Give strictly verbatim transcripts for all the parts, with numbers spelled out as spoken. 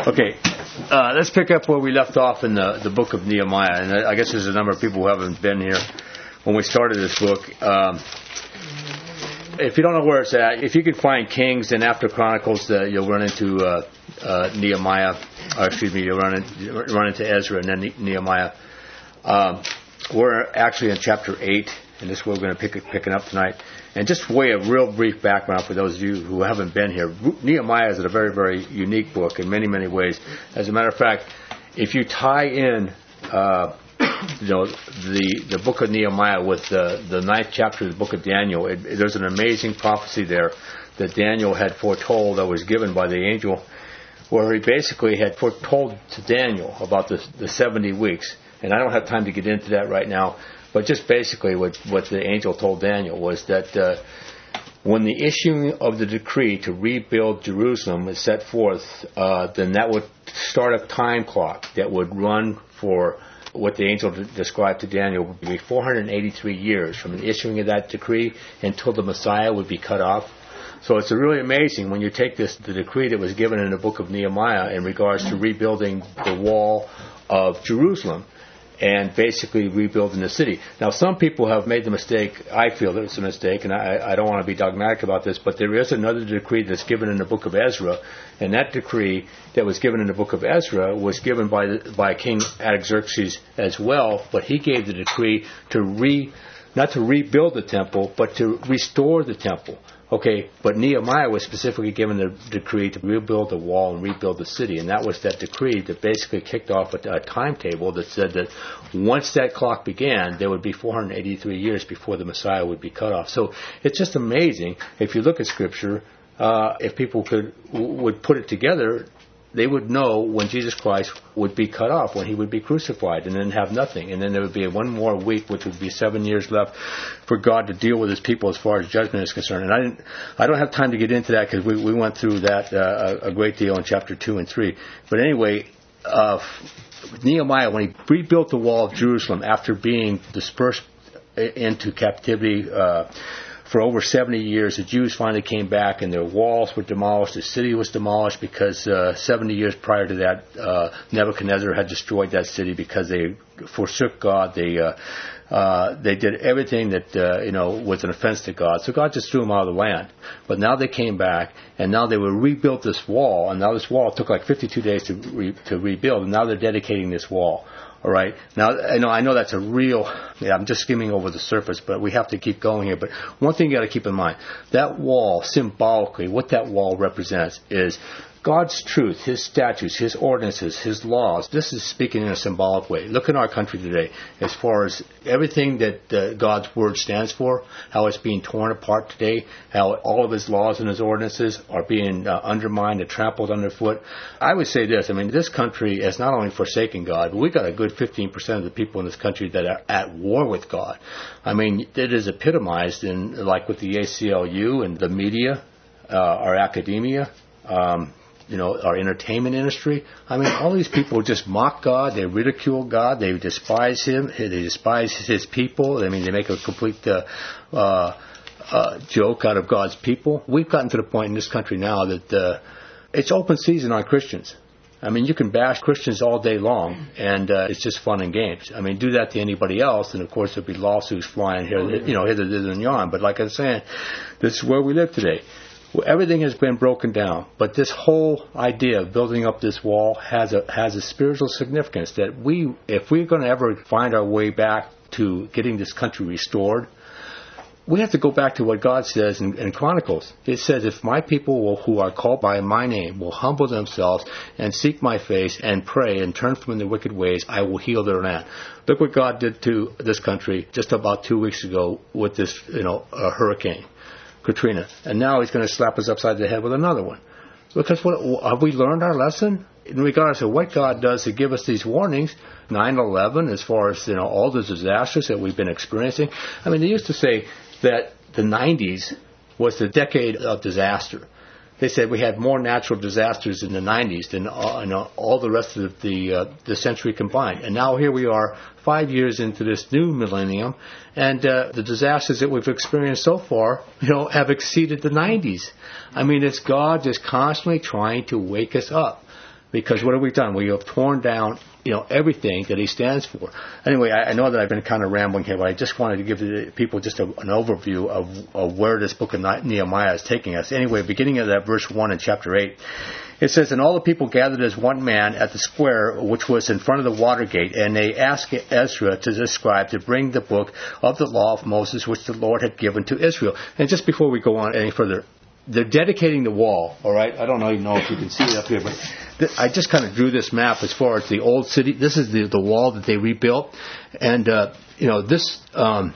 Okay, uh, let's pick up where we left off in the, the book of Nehemiah. And I guess there's a number of people who haven't been here when we started this book. Um, if you don't know where it's at, if you can find Kings and after Chronicles, uh, you'll run into uh, uh, Nehemiah. Or excuse me, you'll run, in, run into Ezra and then Nehemiah. Um, we're actually in chapter eight, and this is where we're going to pick picking up tonight. And just way a real brief background for those of you who haven't been here. Nehemiah is a very, very unique book in many, many ways. As a matter of fact, if you tie in, uh, you know, the the book of Nehemiah with the the ninth chapter of the book of Daniel, it, it, there's an amazing prophecy there that Daniel had foretold that was given by the angel, where he basically had foretold to Daniel about the the seventy weeks. And I don't have time to get into that right now. But just basically what, what the angel told Daniel was that uh, when the issuing of the decree to rebuild Jerusalem is set forth, uh, then that would start a time clock that would run for what the angel d- described to Daniel would be four hundred eighty-three years from the issuing of that decree until the Messiah would be cut off. So it's really amazing when you take this the decree that was given in the book of Nehemiah in regards to rebuilding the wall of Jerusalem and basically rebuilding the city. Now, some people have made the mistake, I feel that it's a mistake, and I, I don't want to be dogmatic about this, but there is another decree that's given in the book of Ezra, and that decree that was given in the book of Ezra was given by by King Artaxerxes as well, but he gave the decree to re, not to rebuild the temple, but to restore the temple. Okay, but Nehemiah was specifically given the decree to rebuild the wall and rebuild the city, and that was that decree that basically kicked off a, a timetable that said that once that clock began, there would be four hundred eighty-three years before the Messiah would be cut off. So it's just amazing. If you look at Scripture, uh, if people could would put it together, they would know when Jesus Christ would be cut off, when he would be crucified, and then have nothing. And then there would be one more week, which would be seven years left for God to deal with his people as far as judgment is concerned. And I didn't, I don't have time to get into that because we, we went through that uh, a great deal in chapter two and three. But anyway, uh, Nehemiah, when he rebuilt the wall of Jerusalem after being dispersed into captivity, uh, for over seventy years, the Jews finally came back and their walls were demolished. The city was demolished because uh, seventy years prior to that, uh, Nebuchadnezzar had destroyed that city because they forsook God. They uh, uh, they did everything that uh, you know was an offense to God. So God just threw them out of the land. But now they came back, and now they were rebuilt this wall. And now this wall took like fifty-two days to re- to rebuild. And now they're dedicating this wall. All right. Now, I know, I know that's a real, yeah, I'm just skimming over the surface, but we have to keep going here. But one thing you got to keep in mind, that wall, symbolically, what that wall represents is God's truth, his statutes, his ordinances, his laws. This is speaking in a symbolic way. Look in our country today as far as everything that uh, God's word stands for, how it's being torn apart today, how all of his laws and his ordinances are being uh, undermined and trampled underfoot. I would say this, I mean, this country has not only forsaken God, but we've got a good fifteen percent of the people in this country that are at war with God. I mean, it is epitomized in, like with the A C L U and the media, uh, our academia, um, you know, our entertainment industry. I mean, all these people just mock God. They ridicule God. They despise him. They despise his people. I mean, they make a complete uh, uh, uh, joke out of God's people. We've gotten to the point in this country now that uh, it's open season on Christians. I mean, you can bash Christians all day long, and uh, it's just fun and games. I mean, do that to anybody else, and of course there'll be lawsuits flying here, you know, hither, thither, and yon. But like I was saying, this is where we live today. Well, everything has been broken down, but this whole idea of building up this wall has a has a spiritual significance that we, if we're going to ever find our way back to getting this country restored, we have to go back to what God says in, in Chronicles. It says, if my people will, who are called by my name will humble themselves and seek my face and pray and turn from their wicked ways, I will heal their land. Look what God did to this country just about two weeks ago with this, you know, uh, hurricane. Katrina, and now he's going to slap us upside the head with another one. Because what, have we learned our lesson? In regards to what God does to give us these warnings, nine eleven, as far as, you know, all the disasters that we've been experiencing. I mean, they used to say that the nineties was the decade of disaster. They said we had more natural disasters in the nineties than uh, you know, all the rest of the uh, the century combined. And now here we are, five years into this new millennium, and uh, the disasters that we've experienced so far, you know, have exceeded the nineties. I mean, it's God just constantly trying to wake us up. Because what have we done? We have torn down, you know, everything that he stands for. Anyway, I, I know that I've been kind of rambling here, but I just wanted to give the people just a, an overview of, of where this book of Nehemiah is taking us. Anyway, beginning of that verse one in chapter eight, it says, "And all the people gathered as one man at the square which was in front of the water gate, and they asked Ezra to the scribe to bring the book of the law of Moses which the Lord had given to Israel." And just before we go on any further, they're dedicating the wall, all right? I don't know, you know if you can see it up here, but th- I just kind of drew this map as far as the old city. This is the, the wall that they rebuilt. And, uh, you know, this... Um,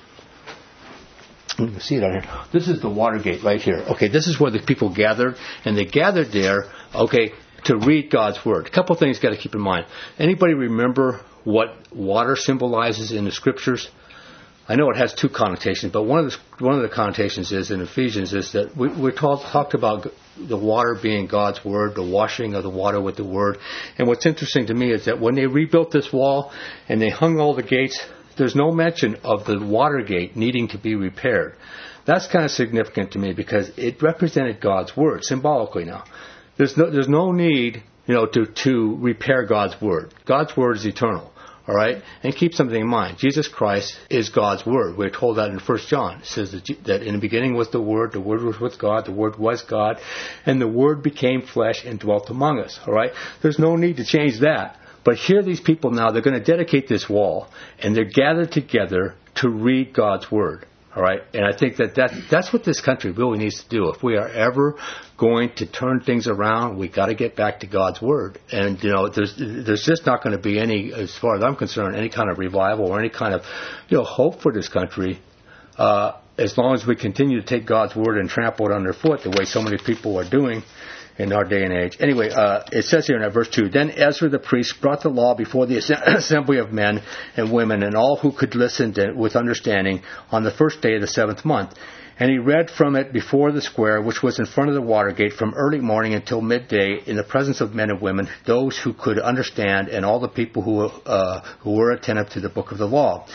you can see it on here. This is the water gate right here. Okay, this is where the people gathered, and they gathered there, okay, to read God's Word. A couple things got to keep in mind. Anybody remember what water symbolizes in the Scriptures? I know it has two connotations, but one of the one of the connotations is in Ephesians is that we we talk, talked about the water being God's Word, the washing of the water with the Word. And what's interesting to me is that when they rebuilt this wall and they hung all the gates, there's no mention of the water gate needing to be repaired. That's kind of significant to me because it represented God's Word symbolically. Now, there's no there's no need, you know, to to repair God's Word. God's Word is eternal. All right? And keep something in mind. Jesus Christ is God's Word. We're told that in First John. It says that, that in the beginning was the Word, the Word was with God, the Word was God, and the Word became flesh and dwelt among us. All right? There's no need to change that. But here these people now, they're going to dedicate this wall, and they're gathered together to read God's Word. All right? And I think that, that that's what this country really needs to do. If we are ever going to turn things around, we got to get back to God's Word. And, you know, there's there's just not going to be any, as far as I'm concerned, any kind of revival or any kind of, you know, hope for this country uh, as long as we continue to take God's Word and trample it underfoot the way so many people are doing in our day and age. Anyway, uh, it says here in verse two, "Then Ezra the priest brought the law before the assembly of men and women and all who could listen to it with understanding on the first day of the seventh month. And he read from it before the square, which was in front of the water gate, from early morning until midday, in the presence of men and women, those who could understand, and all the people who uh, who were attentive to the book of the law.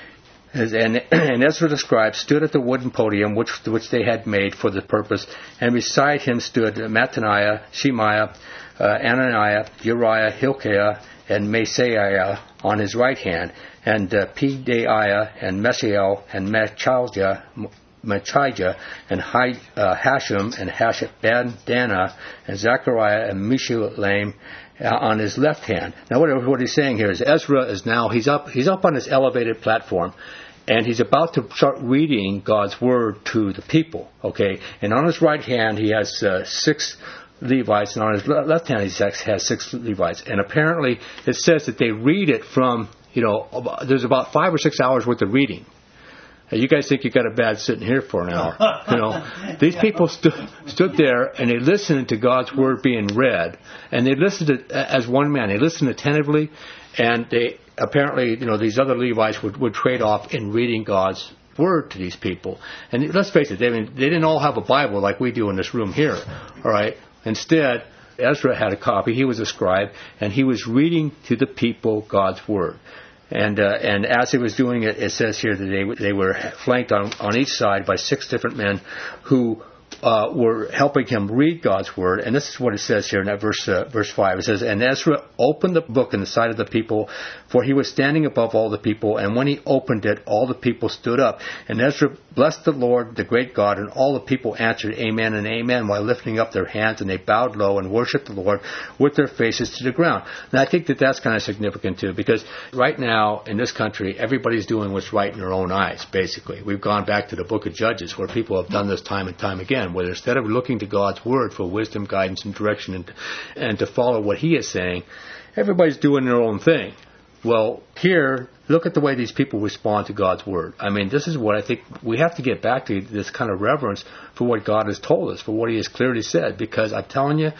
And, and Ezra the scribe stood at the wooden podium which which they had made for the purpose, and beside him stood Mattaniah, Shemaiah, uh, Ananiah, Uriah, Hilkiah, and Maaseiah on his right hand, and uh, Pedaiah, and Meshael, and Machiah, Machiah, and Hi, uh, Hashem, and Hashabadana, and Zechariah, and Meshullam uh, on his left hand." Now, what, what he's saying here is Ezra is now he's up he's up on this elevated platform, and he's about to start reading God's Word to the people. Okay, and on his right hand he has uh, six Levites, and on his left hand he has six Levites. And apparently it says that they read it from, you know, there's about five or six hours worth of reading. You guys think you got a bad sitting here for an hour. You know, these people stu- stood there and they listened to God's Word being read, and they listened to, as one man. They listened attentively, and they apparently, you know, these other Levites would, would trade off in reading God's Word to these people. And let's face it, they, they didn't all have a Bible like we do in this room here. All right. Instead, Ezra had a copy. He was a scribe, and he was reading to the people God's Word. And uh, and as he was doing it, it says here that they they were flanked on, on each side by six different men who uh, were helping him read God's Word. And this is what it says here in that verse uh, verse five. It says, "And Ezra opened the book in the sight of the people, for he was standing above all the people. And when he opened it, all the people stood up. And Ezra blessed the Lord, the great God, and all the people answered Amen and Amen while lifting up their hands, and they bowed low and worshipped the Lord with their faces to the ground." And I think that that's kind of significant too, because right now in this country, everybody's doing what's right in their own eyes, basically. We've gone back to the book of Judges, where people have done this time and time again, where instead of looking to God's Word for wisdom, guidance, and direction, and, and to follow what He is saying, everybody's doing their own thing. Well, here, look at the way these people respond to God's Word. I mean, this is what I think we have to get back to, this kind of reverence for what God has told us, for what He has clearly said. Because I'm telling you,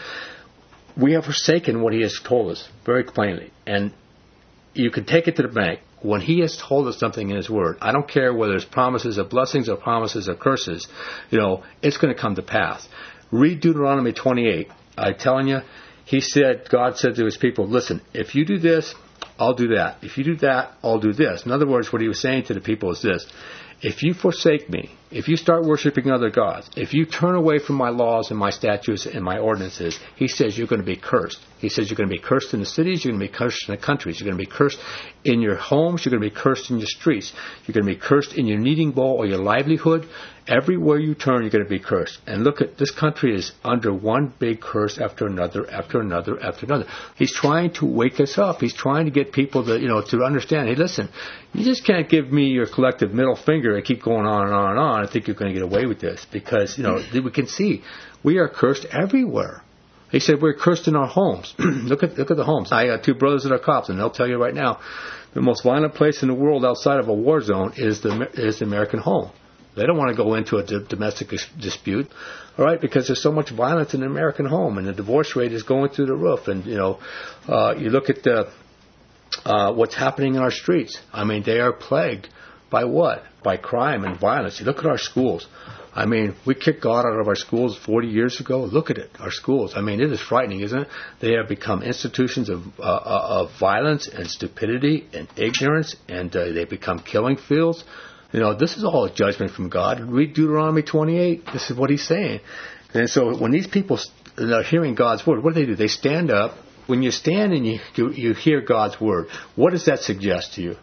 we have forsaken what He has told us very plainly. And you can take it to the bank. When He has told us something in His Word, I don't care whether it's promises of blessings or promises of curses, you know, it's going to come to pass. Read Deuteronomy twenty-eight. I'm telling you, He said, God said to His people, listen, if you do this, I'll do that. If you do that, I'll do this. In other words, what He was saying to the people is this: if you forsake me, if you start worshiping other gods, if you turn away from my laws and my statutes and my ordinances, he says you're going to be cursed. He says you're going to be cursed in the cities, you're going to be cursed in the countries, you're going to be cursed in your homes, you're going to be cursed in your streets, you're going to be cursed in your kneading bowl or your livelihood. Everywhere you turn, you're going to be cursed. And look at this country is under one big curse after another, after another, after another. He's trying to wake us up. He's trying to get people to, you know, to understand. Hey, listen, you just can't give me your collective middle finger and keep going on and on and on. I think you're going to get away with this because, you know, we can see we are cursed everywhere. He said we're cursed in our homes. look at look at the homes. I got two brothers that are cops, and they'll tell you right now, the most violent place in the world outside of a war zone is the is the American home. They don't want to go into a d- domestic dispute, all right, because there's so much violence in the American home, and the divorce rate is going through the roof. And, you know, uh, you look at the, uh, what's happening in our streets. I mean, they are plagued by what? By crime and violence. You look at our schools. I mean, we kicked God out of our schools forty years ago. Look at it, our schools. I mean, it is frightening, isn't it? They have become institutions of uh, of violence and stupidity and ignorance, and uh, they become killing fields. You know, this is all a judgment from God. Read Deuteronomy twenty-eight. This is what he's saying. And so when these people are hearing God's word, what do they do? They stand up. When you stand and you, you, you hear God's word, what does that suggest to you?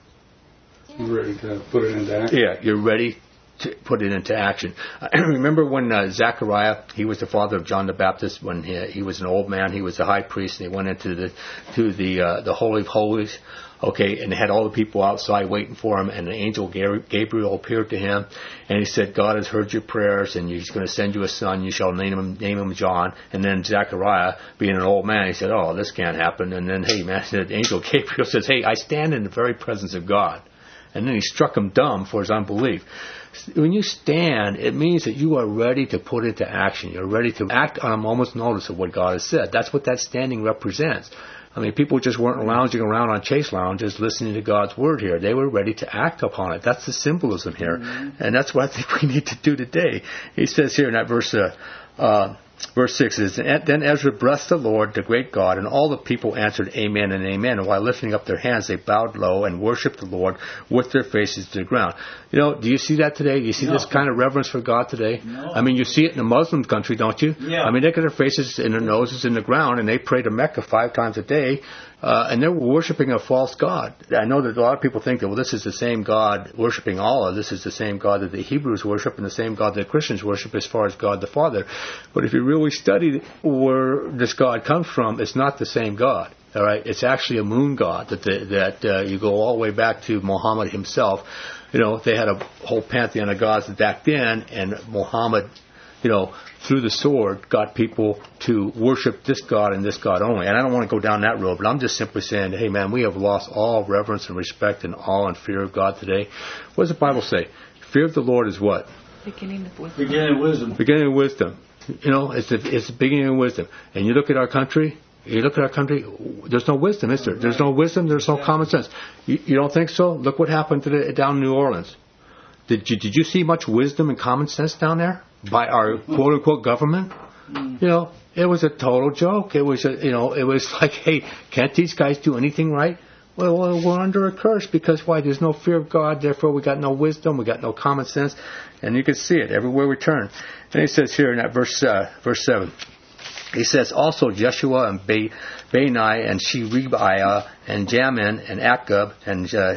You're ready to put it into action. Yeah, you're ready to put it into action. I remember when uh, Zechariah, he was the father of John the Baptist, when he, he was an old man, he was the high priest, and they went into the to the uh, the Holy of Holies. Okay, and they had all the people outside waiting for him, and the angel Gabriel appeared to him, and he said, God has heard your prayers, and he's going to send you a son. You shall name him name him John. And then Zechariah, being an old man, he said, oh, this can't happen. And then, hey, man, the angel Gabriel says, hey, I stand in the very presence of God. And then he struck him dumb for his unbelief. When you stand, it means that you are ready to put into action. You're ready to act on a moment's notice of what God has said. That's what that standing represents. I mean, people just weren't lounging around on chase lounges listening to God's word here. They were ready to act upon it. That's the symbolism here. Mm-hmm. And that's what I think we need to do today. He says here in that verse, uh, uh, verse six, is, then Ezra blessed the Lord, the great God, and all the people answered amen and amen. And while lifting up their hands, they bowed low and worshipped the Lord with their faces to the ground. You know, do you see that today? Do you see no. this kind of reverence for God today? No. I mean, you see it in a Muslim country, don't you? Yeah. I mean, they got their faces and their noses in the ground, and they pray to Mecca five times a day, uh, and they're worshiping a false God. I know that a lot of people think that, well, this is the same God worshiping Allah. This is the same God that the Hebrews worship and the same God that Christians worship as far as God the Father. But if you really study where this God comes from, it's not the same God. All right, it's actually a moon god that the, that uh, you go all the way back to Muhammad himself. You know, they had a whole pantheon of gods back then, and Muhammad, you know, through the sword, got people to worship this God and this God only. And I don't want to go down that road, but I'm just simply saying, hey, man, we have lost all reverence and respect and awe and fear of God today. What does the Bible say? Fear of the Lord is what? Beginning of wisdom. Beginning of wisdom. Beginning of wisdom. You know, it's the, it's the beginning of wisdom. And you look at our country, you look at our country, there's no wisdom, is there? There's no wisdom, there's no common sense. You, you don't think so? Look what happened to the, down in New Orleans. Did you, did you see much wisdom and common sense down there by our quote-unquote government? You know, it was a total joke. It was, a, you know, it was like, hey, can't these guys do anything right? Well, well, we're under a curse because why? There's no fear of God, therefore we got no wisdom, we got no common sense, and you can see it everywhere we turn. And he says here in that verse, uh, verse seven, he says, also Jeshua and Be- Bani and Sherebiah and Jamin and Akab and uh,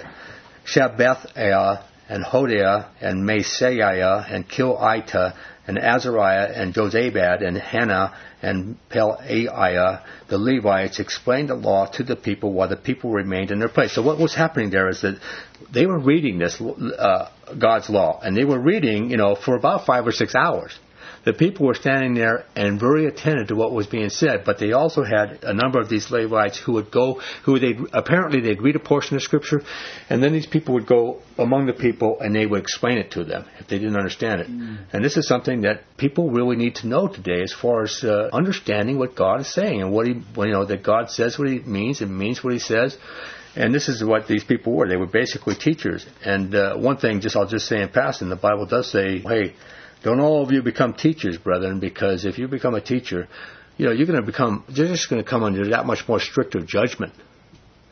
Shabbethaiah and Hodiah and Maaseiah and Kilita and Azariah and Jozabad and Hannah and Pelaiah, the Levites, explained the law to the people while the people remained in their place. So what was happening there is that they were reading this uh, God's law, and they were reading, you know, for about five or six hours. The people were standing there and very attentive to what was being said, but they also had a number of these Levites who would go, who they apparently they'd read a portion of Scripture, and then these people would go among the people and they would explain it to them if they didn't understand it. Mm. And this is something that people really need to know today, as far as uh, understanding what God is saying and what He, you know, that God says what He means and means what He says. And this is what these people were. They were basically teachers. And uh, one thing, just I'll just say in passing, the Bible does say, hey, don't all of you become teachers, brethren, because if you become a teacher, you know, you're going to become, you're just going to come under that much more stricter judgment.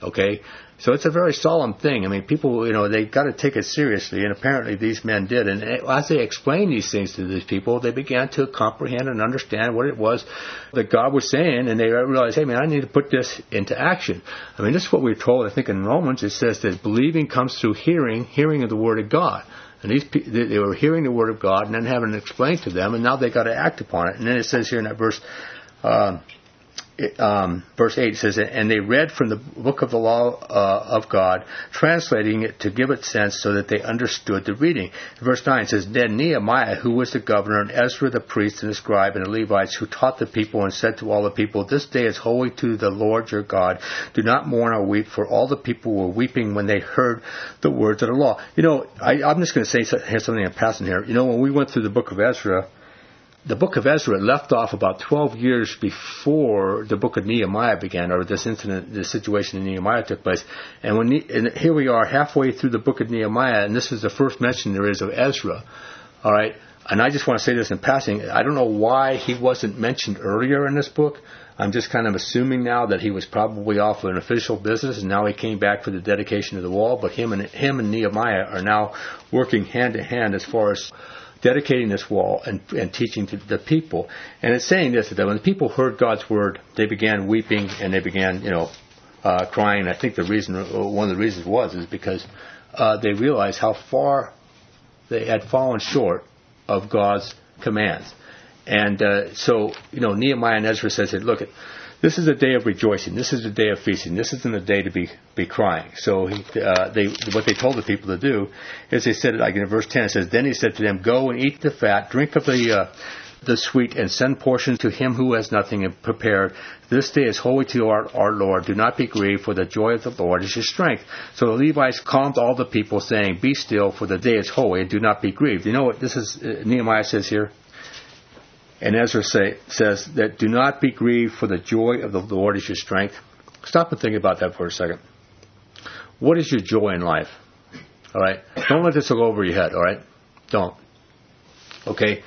Okay? So it's a very solemn thing. I mean, people, you know, they got to take it seriously, and apparently these men did. And as they explained these things to these people, they began to comprehend and understand what it was that God was saying, and they realized, hey, man, I need to put this into action. I mean, this is what we're told, I think, in Romans. It says that believing comes through hearing, hearing of the Word of God. And these people, they were hearing the Word of God and then having it explained to them, and now they got to act upon it. And then it says here in that verse, um, It, um, verse eight says, and they read from the book of the law uh, of God, translating it to give it sense so that they understood the reading. Verse nine says, then Nehemiah, who was the governor, and Ezra the priest and the scribe and the Levites, who taught the people and said to all the people, this day is holy to the Lord your God. Do not mourn or weep, for all the people were weeping when they heard the words of the law. You know, I, I'm just going to say something in passing here. You know, when we went through the book of Ezra, the book of Ezra left off about twelve years before the book of Nehemiah began, or this incident, this situation in Nehemiah took place. And when and here we are halfway through the book of Nehemiah, and this is the first mention there is of Ezra. All right, and I just want to say this in passing. I don't know why he wasn't mentioned earlier in this book. I'm just kind of assuming now that he was probably off of an official business, and now he came back for the dedication of the wall. But him and him and Nehemiah are now working hand in hand as far as dedicating this wall and, and teaching to the people. And it's saying this, that when the people heard God's word, they began weeping and they began, you know, uh, crying. I think the reason, one of the reasons was, is because uh, they realized how far they had fallen short of God's commands. And uh, so, you know, Nehemiah and Ezra says, look, this is a day of rejoicing. This is a day of feasting. This isn't a day to be, be crying. So he, uh, they, what they told the people to do is they said, like in verse ten, it says, then he said to them, go and eat the fat, drink of the uh, the sweet, and send portions to him who has nothing prepared. This day is holy to our, our Lord. Do not be grieved, for the joy of the Lord is your strength. So the Levites calmed all the people, saying, be still, for the day is holy, and do not be grieved. You know what this is? Uh, Nehemiah says here? And Ezra say, says that do not be grieved, for the joy of the Lord is your strength. Stop and think about that for a second. What is your joy in life? All right? Don't let this go over your head, all right? Don't. Okay?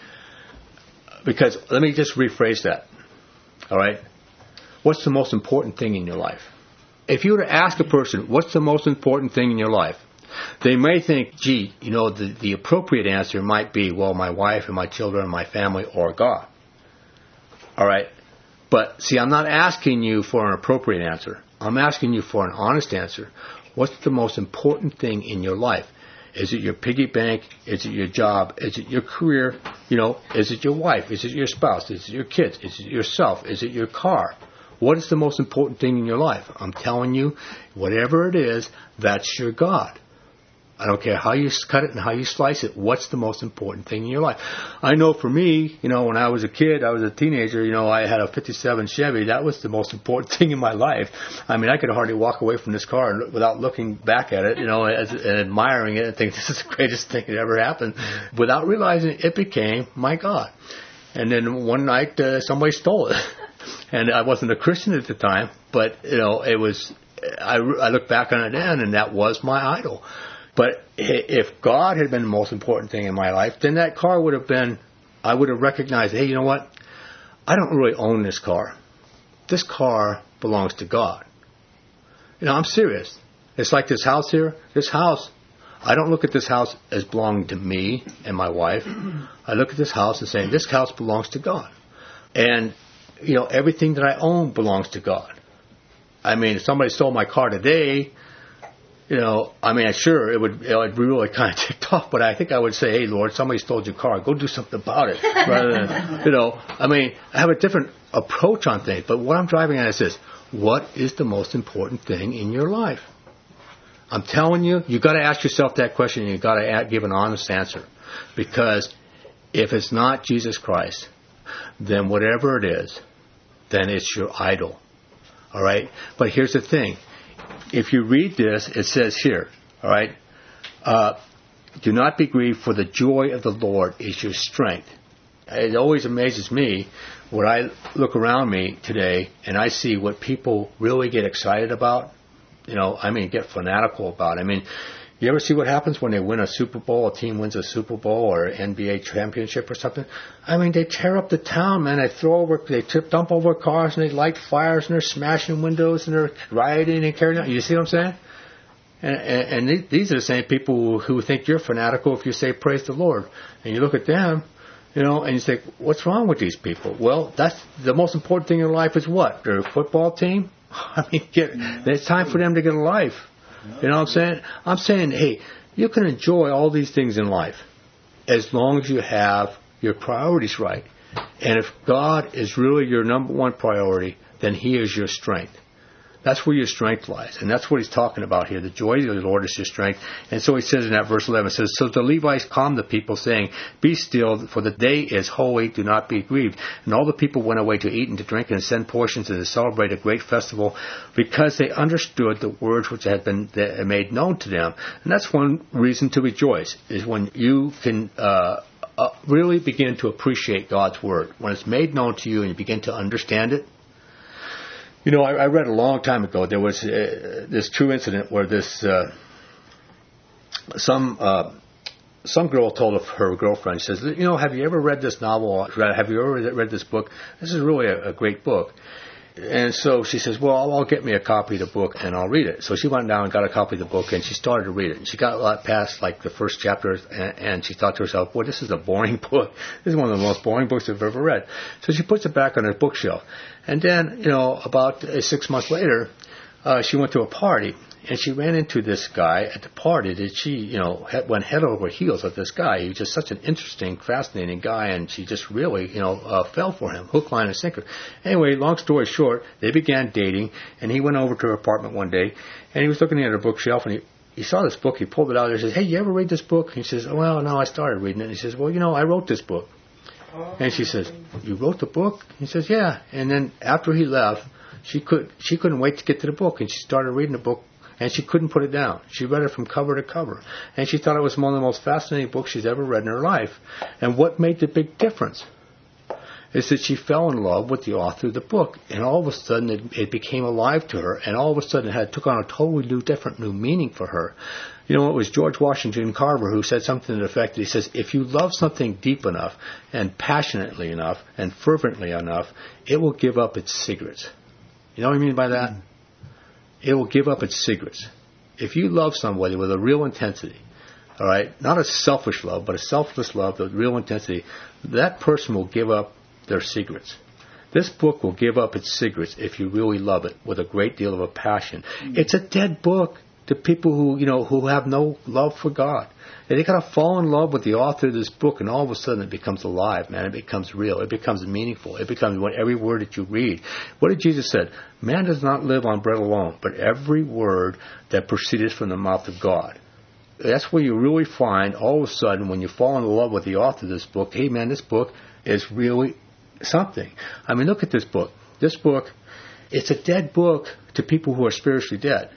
Because, let me just rephrase that. All right? What's the most important thing in your life? If you were to ask a person, what's the most important thing in your life? They may think, gee, you know, the, the appropriate answer might be, well, my wife and my children and my family or God. All right? But, see, I'm not asking you for an appropriate answer. I'm asking you for an honest answer. What's the most important thing in your life? Is it your piggy bank? Is it your job? Is it your career? You know, is it your wife? Is it your spouse? Is it your kids? Is it yourself? Is it your car? What is the most important thing in your life? I'm telling you, whatever it is, that's your God. I don't care how you cut it and how you slice it. What's the most important thing in your life? I know for me, you know, when I was a kid, I was a teenager, you know, I had a fifty-seven Chevy. That was the most important thing in my life. I mean, I could hardly walk away from this car without looking back at it, you know, and admiring it and think this is the greatest thing that ever happened. Without realizing it became my God. And then one night, uh, somebody stole it. And I wasn't a Christian at the time, but, you know, it was, I, I look back on it then, and that was my idol. But if God had been the most important thing in my life, then that car would have been, I would have recognized, hey, you know what? I don't really own this car. This car belongs to God. You know, I'm serious. It's like this house here. This house, I don't look at this house as belonging to me and my wife. I look at this house and say, this house belongs to God. And, you know, everything that I own belongs to God. I mean, if somebody stole my car today, you know, I mean, sure, it would, it would be really kind of ticked off, but I think I would say, hey, Lord, somebody stole your car. Go do something about it. Rather than, you know, I mean, I have a different approach on things. But what I'm driving at is this. What is the most important thing in your life? I'm telling you, you've got to ask yourself that question, and you've got to give an honest answer. Because if it's not Jesus Christ, then whatever it is, then it's your idol. All right? But here's the thing. If you read this, it says here, all right, uh, do not be grieved, for the joy of the Lord is your strength. It always amazes me when I look around me today and I see what people really get excited about. You know, I mean, get fanatical about. I mean, You ever see what happens when they win a Super Bowl, a team wins a Super Bowl or an N B A championship or something? I mean, they tear up the town, man. They throw over, they tip, dump over cars, and they light fires, and they're smashing windows, and they're rioting and carrying out. You see what I'm saying? And, and, and these are the same people who think you're fanatical if you say, praise the Lord. And you look at them, you know, and you think, what's wrong with these people? Well, that's the most important thing in life is what? They're a football team? I mean, get, it's time for them to get a life. You know what I'm saying? I'm saying, hey, you can enjoy all these things in life as long as you have your priorities right. And if God is really your number one priority, then He is your strength. That's where your strength lies. And that's what he's talking about here. The joy of the Lord is your strength. And so he says in that verse eleven, it says, so the Levites calmed the people, saying, be still, for the day is holy, do not be grieved. And all the people went away to eat and to drink and to send portions and to celebrate a great festival, because they understood the words which had been made known to them. And that's one reason to rejoice, is when you can uh, uh, really begin to appreciate God's word. When it's made known to you and you begin to understand it. You know, I, I read a long time ago, there was uh, this true incident where this, uh, some uh, some girl told her girlfriend, she says, you know, have you ever read this novel? Have you ever read this book? This is really a, a great book. And so she says, well, I'll, I'll get me a copy of the book and I'll read it. So she went down and got a copy of the book and she started to read it. And she got past like the first chapter and, and she thought to herself, boy, this is a boring book. This is one of the most boring books I've ever read. So she puts it back on her bookshelf. And then, you know, about uh, six months later, uh, she went to a party. And she ran into this guy at the party that she, you know, had, went head over heels with this guy. He was just such an interesting, fascinating guy, and she just really, you know, uh, fell for him, hook, line, and sinker. Anyway, long story short, they began dating, and he went over to her apartment one day, and he was looking at her bookshelf, and he, he saw this book. He pulled it out and he says, hey, you ever read this book? And he says, well, no, I started reading it. And he says, well, you know, I wrote this book. And she says, you wrote the book? He says, yeah. And then after he left, she could she couldn't wait to get to the book, and she started reading the book. And she couldn't put it down. She read it from cover to cover. And she thought it was one of the most fascinating books she's ever read in her life. And what made the big difference is that she fell in love with the author of the book. And all of a sudden, it, it became alive to her. And all of a sudden, it had took on a totally new, different, new meaning for her. You know, it was George Washington Carver who said something to the effect that he says, if you love something deep enough and passionately enough and fervently enough, it will give up its secrets. You know what I mean by that? Mm-hmm. It will give up its secrets. If you love somebody with a real intensity, all right, not a selfish love, but a selfless love with real intensity, that person will give up their secrets. This book will give up its secrets if you really love it with a great deal of a passion. Mm-hmm. It's a dead book to people who, you know, who have no love for God. And they got to fall in love with the author of this book, and all of a sudden it becomes alive, man. It becomes real. It becomes meaningful. It becomes what every word that you read. What did Jesus say? Man does not live on bread alone, but every word that proceeded from the mouth of God. That's where you really find, all of a sudden, when you fall in love with the author of this book, hey, man, this book is really something. I mean, look at this book. This book, it's a dead book to people who are spiritually dead.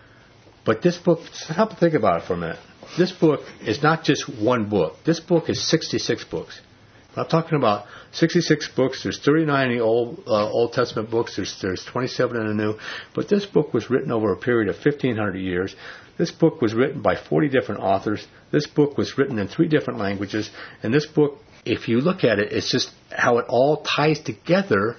But this book, stop and think about it for a minute. This book is not just one book. This book is sixty-six books. I'm talking about sixty-six books. There's thirty-nine in the Old uh, Old Testament books. There's there's twenty-seven in the New. But this book was written over a period of fifteen hundred years. This book was written by forty different authors. This book was written in three different languages. And this book, if you look at it, it's just how it all ties together.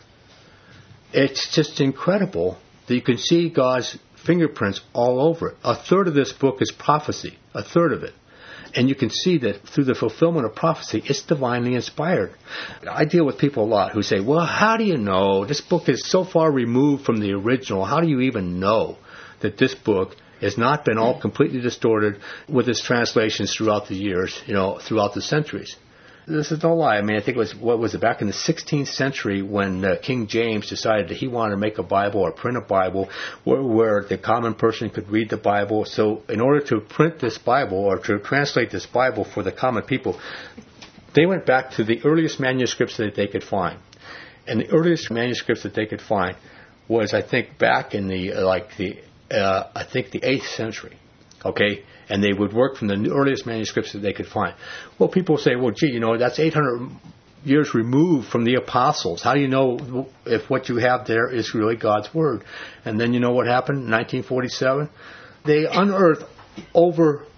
It's just incredible that you can see God's fingerprints all over it. A third of this book is prophecy. A third of it. And you can see that through the fulfillment of prophecy, it's divinely inspired. I deal with people a lot who say, well, how do you know? This book is so far removed from the original. How do you even know that this book has not been all completely distorted with its translations throughout the years, you know, throughout the centuries? This is no lie. I mean, I think it was, what was it, back in the sixteenth century when uh, King James decided that he wanted to make a Bible or print a Bible where, where the common person could read the Bible. So in order to print this Bible or to translate this Bible for the common people, they went back to the earliest manuscripts that they could find. And the earliest manuscripts that they could find was, I think, back in the, uh, like the, uh, I think the eighth century. Okay? And they would work from the earliest manuscripts that they could find. Well, people say, well, gee, you know, that's eight hundred years removed from the apostles. How do you know if what you have there is really God's word? And then you know what happened in nineteen forty-seven? They unearthed over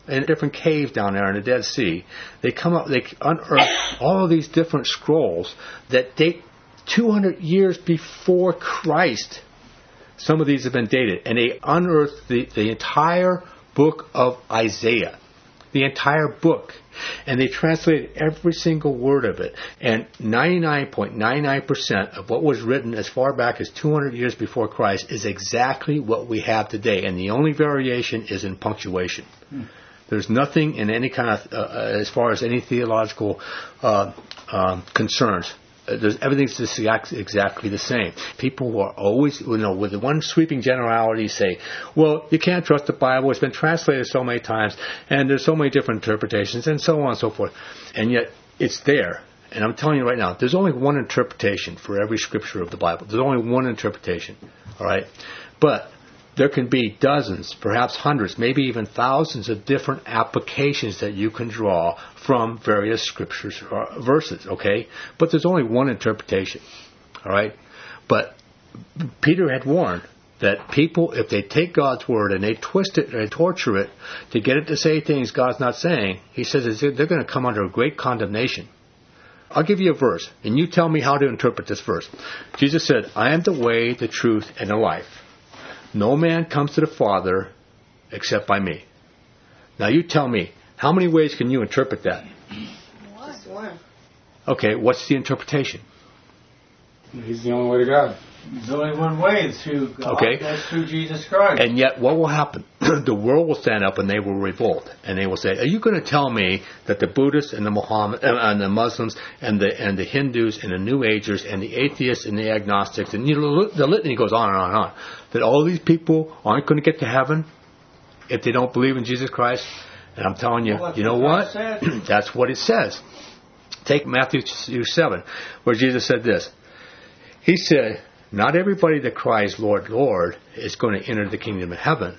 in different caves down there in the Dead Sea. They come up, they unearth all of these different scrolls that date two hundred years before Christ. Some of these have been dated. And they unearthed the, the entire book of Isaiah. The entire book. And they translated every single word of it. And ninety-nine point nine nine percent of what was written as far back as two hundred years before Christ is exactly what we have today. And the only variation is in punctuation. Hmm. There's nothing in any kind of, uh, as far as any theological uh, um, concerns. Uh, there's, everything's just exactly the same. People who are always, you know, with the one sweeping generality say, well, you can't trust the Bible. It's been translated so many times, and there's so many different interpretations, and so on and so forth. And yet, it's there. And I'm telling you right now, there's only one interpretation for every scripture of the Bible. There's only one interpretation. All right? But there can be dozens, perhaps hundreds, maybe even thousands of different applications that you can draw from various scriptures or verses, okay? But there's only one interpretation, all right? But Peter had warned that people, if they take God's word and they twist it and torture it to get it to say things God's not saying, he says they're going to come under a great condemnation. I'll give you a verse, and you tell me how to interpret this verse. Jesus said, I am the way, the truth, and the life. No man comes to the Father except by me. Now you tell me, how many ways can you interpret that? Just one. Okay, what's the interpretation? He's the only way to God. There's only one way, it's through God. Okay. That's through Jesus Christ. And yet, what will happen? The world will stand up and they will revolt. And they will say, are you going to tell me that the Buddhists and the Muhammad, uh, and the Muslims and the and the Hindus and the New Agers and the atheists and the agnostics, and you know, the litany goes on and on and on, that all these people aren't going to get to heaven if they don't believe in Jesus Christ? And I'm telling you, well, you know what? That's what it says. Take Matthew seven, where Jesus said this. He said, not everybody that cries, Lord, Lord, is going to enter the kingdom of heaven,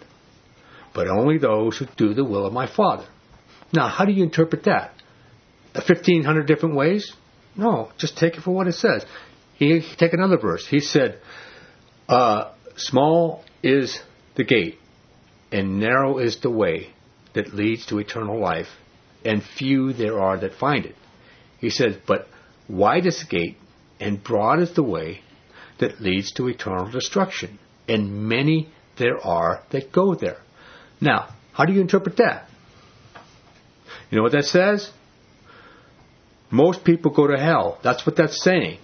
but only those who do the will of my Father. Now, how do you interpret that? fifteen hundred different ways? No, just take it for what it says. He, take another verse. He said, uh, small is the gate, and narrow is the way that leads to eternal life, and few there are that find it. He says, but wide is the gate, and broad is the way that leads to eternal destruction, and many there are that go there. Now, how do you interpret that? You know what that says? Most people go to hell. That's what that's saying.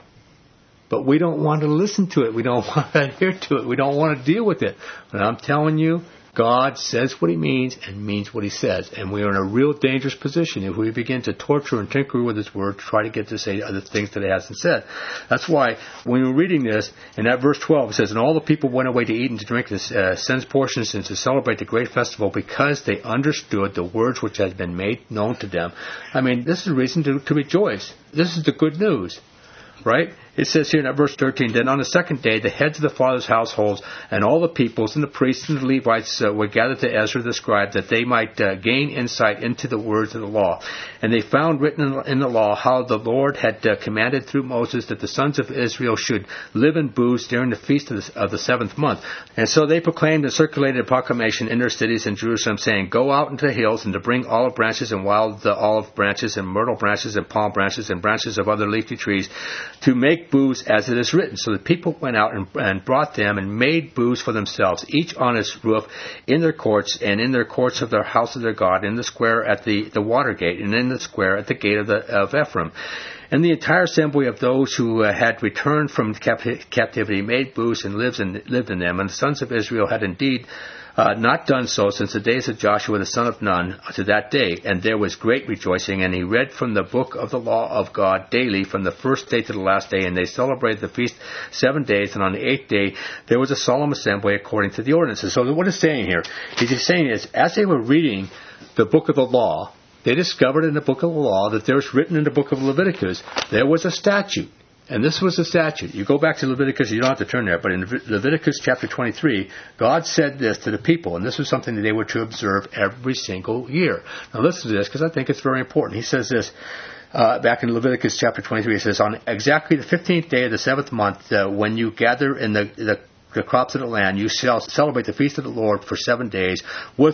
But we don't want to listen to it. We don't want to adhere to it. We don't want to deal with it. But I'm telling you, God says what He means and means what He says. And we are in a real dangerous position if we begin to torture and tinker with His Word to try to get to say other things that He hasn't said. That's why when you're reading this, in that verse twelve, it says, and all the people went away to eat and to drink this uh, sense portions and to celebrate the great festival because they understood the words which had been made known to them. I mean, this is a reason to, to rejoice. This is the good news. Right? It says here in verse thirteen, then on the second day, the heads of the fathers' households and all the peoples and the priests and the Levites uh, were gathered to Ezra the scribe that they might uh, gain insight into the words of the law. And they found written in the law how the Lord had uh, commanded through Moses that the sons of Israel should live in booths during the feast of the, of the seventh month. And so they proclaimed and circulated a proclamation in their cities in Jerusalem, saying, go out into the hills and to bring olive branches and wild uh, olive branches and myrtle branches and palm branches and branches of other leafy trees, to make booths as it is written. So the people went out and, and brought them and made booths for themselves, each on his roof, in their courts, and in their courts of their house of their God, in the square at the, the water gate, and in the square at the gate of, the, of Ephraim. And the entire assembly of those who uh, had returned from cap- captivity made booths and lived in, lived in them. And the sons of Israel had indeed Uh, not done so since the days of Joshua the son of Nun to that day. And there was great rejoicing, and he read from the book of the law of God daily from the first day to the last day. And they celebrated the feast seven days, and on the eighth day there was a solemn assembly according to the ordinances. So what it's saying here, he's saying is, as they were reading the book of the law, they discovered in the book of the law that there's written in the book of Leviticus, there was a statute. And this was the statute. You go back to Leviticus, you don't have to turn there, but in Leviticus chapter twenty-three, God said this to the people, and this was something that they were to observe every single year. Now listen to this, because I think it's very important. He says this, uh, back in Leviticus chapter twenty-three, he says, on exactly the fifteenth day of the seventh month, uh, when you gather in the, the, the crops of the land, you shall celebrate the feast of the Lord for seven days with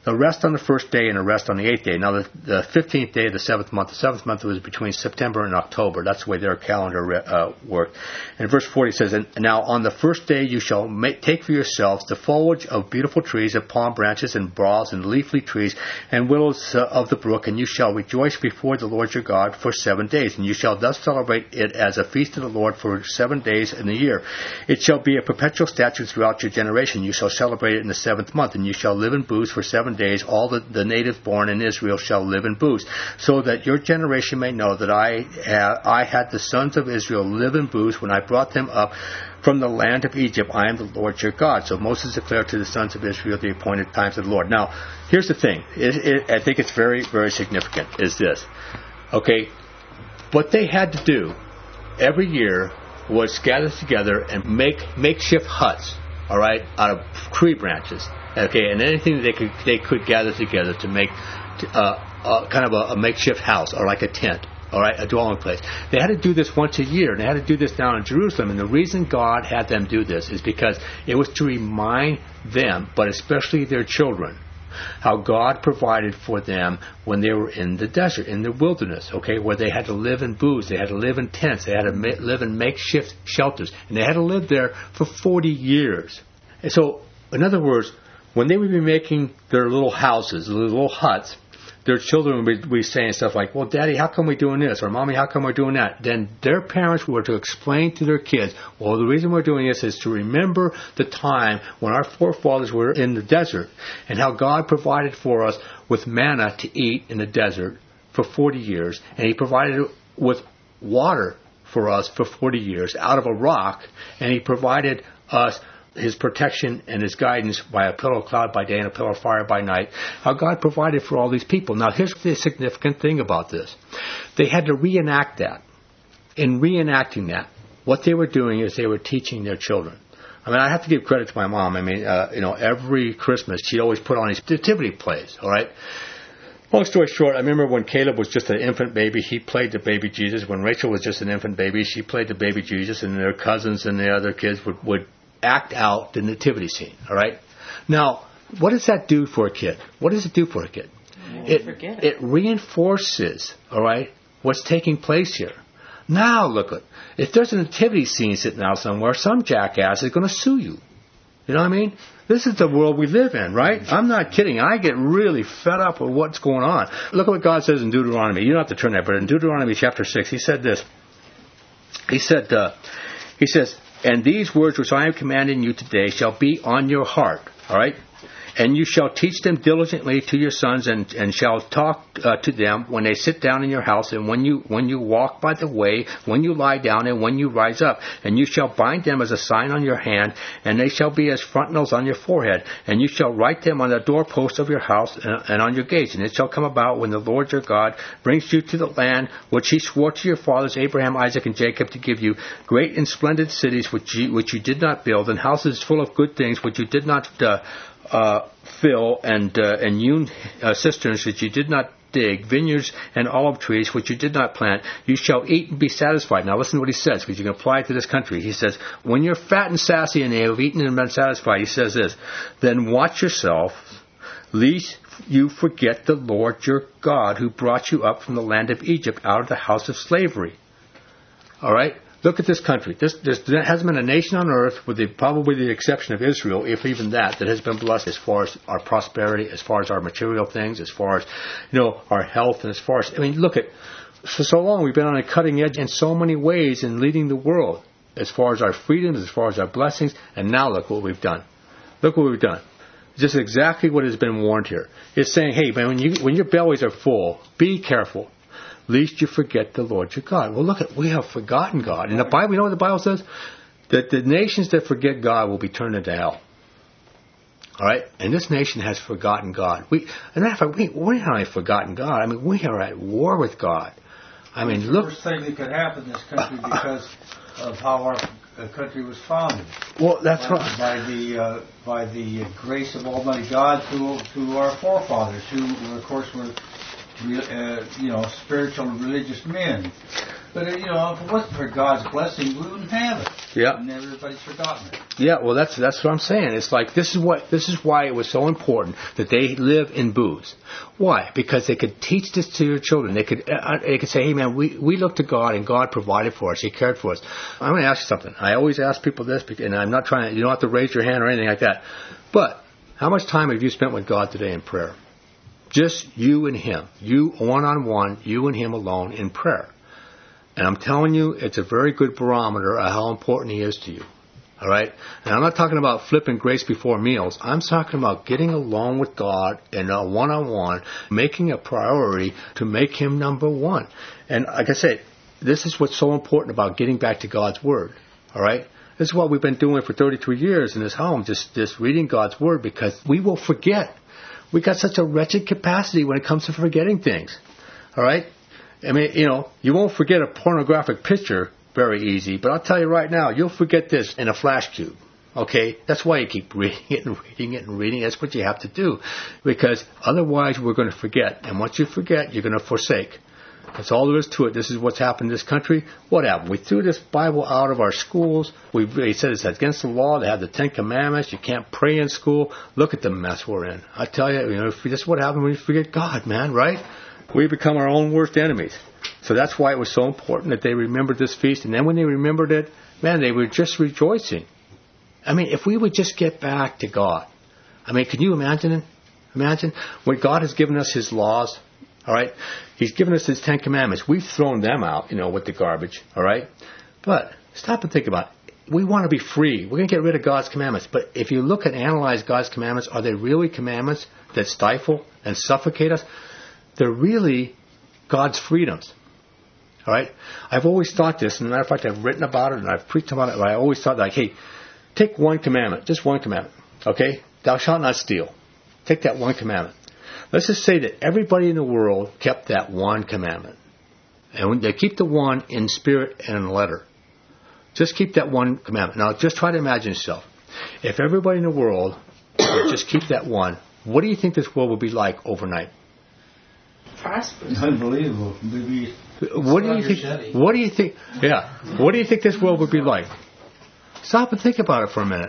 The rest on the first day and a rest on the eighth day. Now, the, the fifteenth day of the seventh month, the seventh month was between September and October. That's the way their calendar uh, worked. And verse forty says, and now on the first day you shall make, take for yourselves the foliage of beautiful trees, of palm branches and broads and leafy trees and willows uh, of the brook, and you shall rejoice before the Lord your God for seven days. And you shall thus celebrate it as a feast of the Lord for seven days in the year. It shall be a perpetual statute throughout your generation. You shall celebrate it in the seventh month, and you shall live in booths for seven days. All the, the natives born in Israel shall live in booths, so that your generation may know that I uh, I had the sons of Israel live in booths when I brought them up from the land of Egypt. I am the Lord your God. So Moses declared to the sons of Israel the appointed times of the Lord. Now, here's the thing. It, it, I think it's very, very significant, is this. Okay, what they had to do every year was gather together and make makeshift huts, all right, out of tree branches. Okay, and anything that they could they could gather together to make uh, uh, kind of a, a makeshift house or like a tent, all right, a dwelling place. They had to do this once a year, and they had to do this down in Jerusalem. And the reason God had them do this is because it was to remind them, but especially their children, how God provided for them when they were in the desert, in the wilderness, okay, where they had to live in booths, they had to live in tents, they had to ma- live in makeshift shelters, and they had to live there for forty years. And so, in other words, when they would be making their little houses, their little huts, their children would be saying stuff like, well, Daddy, how come we're doing this? Or, Mommy, how come we're doing that? Then their parents were to explain to their kids, well, the reason we're doing this is to remember the time when our forefathers were in the desert and how God provided for us with manna to eat in the desert for forty years. And He provided it with water for us for forty years out of a rock. And He provided us His protection and His guidance by a pillar of cloud by day and a pillar of fire by night. How God provided for all these people. Now, here's the significant thing about this. They had to reenact that. In reenacting that, what they were doing is they were teaching their children. I mean, I have to give credit to my mom. I mean, uh, you know, every Christmas she always put on these nativity plays, all right? Long story short, I remember when Caleb was just an infant baby, he played the baby Jesus. When Rachel was just an infant baby, she played the baby Jesus, and their cousins and the other kids would, would act out the nativity scene, all right? Now, what does that do for a kid? What does it do for a kid? It, it. it reinforces, all right, what's taking place here. Now, look, at if there's a nativity scene sitting out somewhere, some jackass is going to sue you. You know what I mean? This is the world we live in, right? I'm not kidding. I get really fed up with what's going on. Look at what God says in Deuteronomy. You don't have to turn that, but in Deuteronomy chapter six, He said this. He said, uh, He says, and these words which I am commanding you today shall be on your heart, all right? And you shall teach them diligently to your sons, and, and shall talk uh, to them when they sit down in your house, and when you when you walk by the way, when you lie down, and when you rise up. And you shall bind them as a sign on your hand, and they shall be as frontlets on your forehead. And you shall write them on the doorposts of your house and, and on your gates. And it shall come about when the Lord your God brings you to the land which He swore to your fathers, Abraham, Isaac, and Jacob, to give you, great and splendid cities which you, which you did not build, and houses full of good things which you did not uh, Uh, fill, and uh, and hewn uh, cisterns which you did not dig, vineyards and olive trees which you did not plant. You shall eat and be satisfied. Now listen to what He says, because you can apply it to this country. He says, when you're fat and sassy and you have eaten and been satisfied, He says this, then watch yourself, lest you forget the Lord your God, who brought you up from the land of Egypt, out of the house of slavery. All right? Look at this country. This, this, there hasn't been a nation on earth, with the, probably the exception of Israel, if even that, that has been blessed as far as our prosperity, as far as our material things, as far as, you know, our health, and as far as, I mean, look at, for so long we've been on a cutting edge in so many ways in leading the world, as far as our freedoms, as far as our blessings, and now look what we've done. Look what we've done. Just exactly what has been warned here. It's saying, hey, man, when, you, when your bellies are full, be careful, lest you forget the Lord your God. Well, look, at we have forgotten God. In the Bible, you know what the Bible says? That the nations that forget God will be turned into hell. All right? And this nation has forgotten God. We, as a matter of fact, we, we haven't forgotten God. I mean, we are at war with God. I mean, it's look. the worst thing that could happen in this country because of how our uh, country was founded. Well, that's by, right. By the uh, by the grace of Almighty God through through our forefathers, who, of course, were uh, you know spiritual and religious men. But uh, you know, if it wasn't for God's blessing, we wouldn't have it. Yeah. And everybody's forgotten it. Yeah, well, that's that's what I'm saying. It's like this is what this is why it was so important that they live in booths. Why? Because they could teach this to your children. They could uh, they could say, "Hey, man, we we look to God, and God provided for us. He cared for us." I'm going to ask you something. I always ask people this, and I'm not trying to. You don't have to raise your hand or anything like that. But how much time have you spent with God today in prayer? Just you and Him, you one on one, you and Him alone in prayer. And I'm telling you, it's a very good barometer of how important He is to you. All right? And I'm not talking about flipping grace before meals. I'm talking about getting along with God in a one-on-one, making a priority to make Him number one. And like I said, this is what's so important about getting back to God's Word. All right? This is what we've been doing for thirty-three years in this home, just, just reading God's Word, because we will forget. We got such a wretched capacity when it comes to forgetting things. All right? I mean, you know, you won't forget a pornographic picture very easy, but I'll tell you right now, you'll forget this in a flash cube. Okay? That's why you keep reading it and reading it and reading it. That's what you have to do. Because otherwise we're going to forget. And once you forget, you're going to forsake. That's all there is to it. This is what's happened in this country. What happened? We threw this Bible out of our schools. We they said it's against the law. They have the Ten Commandments. You can't pray in school. Look at the mess we're in. I tell you, you know, this is what happened when you forget God, man, right? We become our own worst enemies. So that's why it was so important that they remembered this feast. And then when they remembered it, man, they were just rejoicing. I mean, if we would just get back to God. I mean, can you imagine it? Imagine when God has given us His laws, all right? He's given us His Ten Commandments. We've thrown them out, you know, with the garbage, all right? But stop and think about it. We want to be free. We're going to get rid of God's commandments. But if you look and analyze God's commandments, are they really commandments that stifle and suffocate us? They're really God's freedoms. All right? I've always thought this, and as a matter of fact, I've written about it and I've preached about it, but I always thought like, hey, take one commandment, just one commandment, okay? Thou shalt not steal. Take that one commandment. Let's just say that everybody in the world kept that one commandment. And they keep the one in spirit and in letter. Just keep that one commandment. Now, just try to imagine yourself. If everybody in the world would just keep that one, what do you think this world would be like overnight? Prosperous. Unbelievable. Maybe what do you think? What do you think? Yeah. What do you think this world would be like? Stop and think about it for a minute.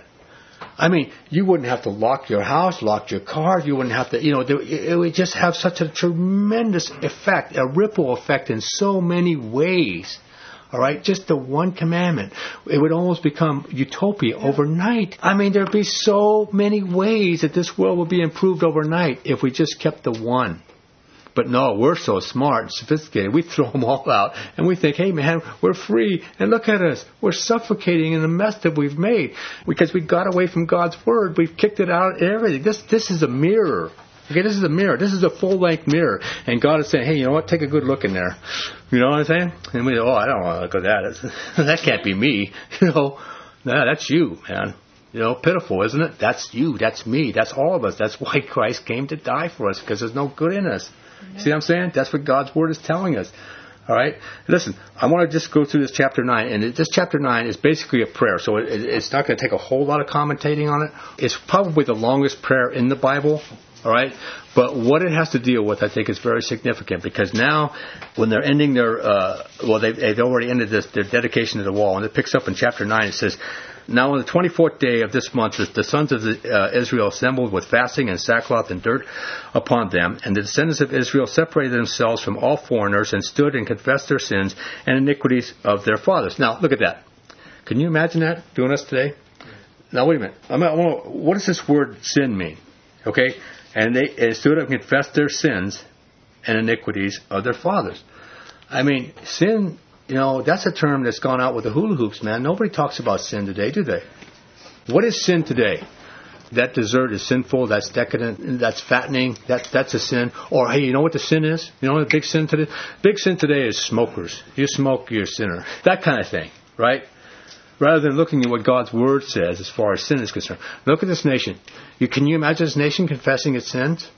I mean, you wouldn't have to lock your house, lock your car. You wouldn't have to, you know, it would just have such a tremendous effect, a ripple effect in so many ways. All right, just the one commandment. It would almost become utopia overnight. I mean, there'd be so many ways that this world would be improved overnight if we just kept the one. But no, we're so smart and sophisticated. We throw them all out and we think, hey man, we're free. And look at us. We're suffocating in the mess that we've made because we got away from God's Word. We've kicked it out and everything. This, this is a mirror. Okay, this is a mirror. This is a full-length mirror. And God is saying, hey, you know what? Take a good look in there. You know what I'm saying? And we go, oh, I don't want to look at that. That's, that can't be me. You know, no, that's you, man. You know, pitiful, isn't it? That's you. That's me. That's all of us. That's why Christ came to die for us, because there's no good in us. Mm-hmm. See what I'm saying? That's what God's Word is telling us. All right? Listen, I want to just go through this chapter nine. And this chapter nine is basically a prayer. So it, it's not going to take a whole lot of commentating on it. It's probably the longest prayer in the Bible. All right? But what it has to deal with, I think, is very significant. Because now, when they're ending their, uh, well, they've, they've already ended this, their dedication to the wall. And it picks up in chapter nine. It says, now on the twenty-fourth day of this month, the sons of uh, Israel assembled with fasting and sackcloth and dirt upon them. And the descendants of Israel separated themselves from all foreigners and stood and confessed their sins and iniquities of their fathers. Now, look at that. Can you imagine that doing us today? Now, wait a minute. I'm, I wanna, what does this word sin mean? Okay? And they, they stood up and confessed their sins and iniquities of their fathers. I mean, sin... You know, that's a term that's gone out with the hula hoops, man. Nobody talks about sin today, do they? What is sin today? That dessert is sinful, that's decadent, that's fattening, that, that's a sin. Or, hey, you know what the sin is? You know what the big sin today? Big sin today is smokers. You smoke, you're a sinner. That kind of thing, right? Rather than looking at what God's Word says as far as sin is concerned. Look at this nation. You, can you imagine this nation confessing its sins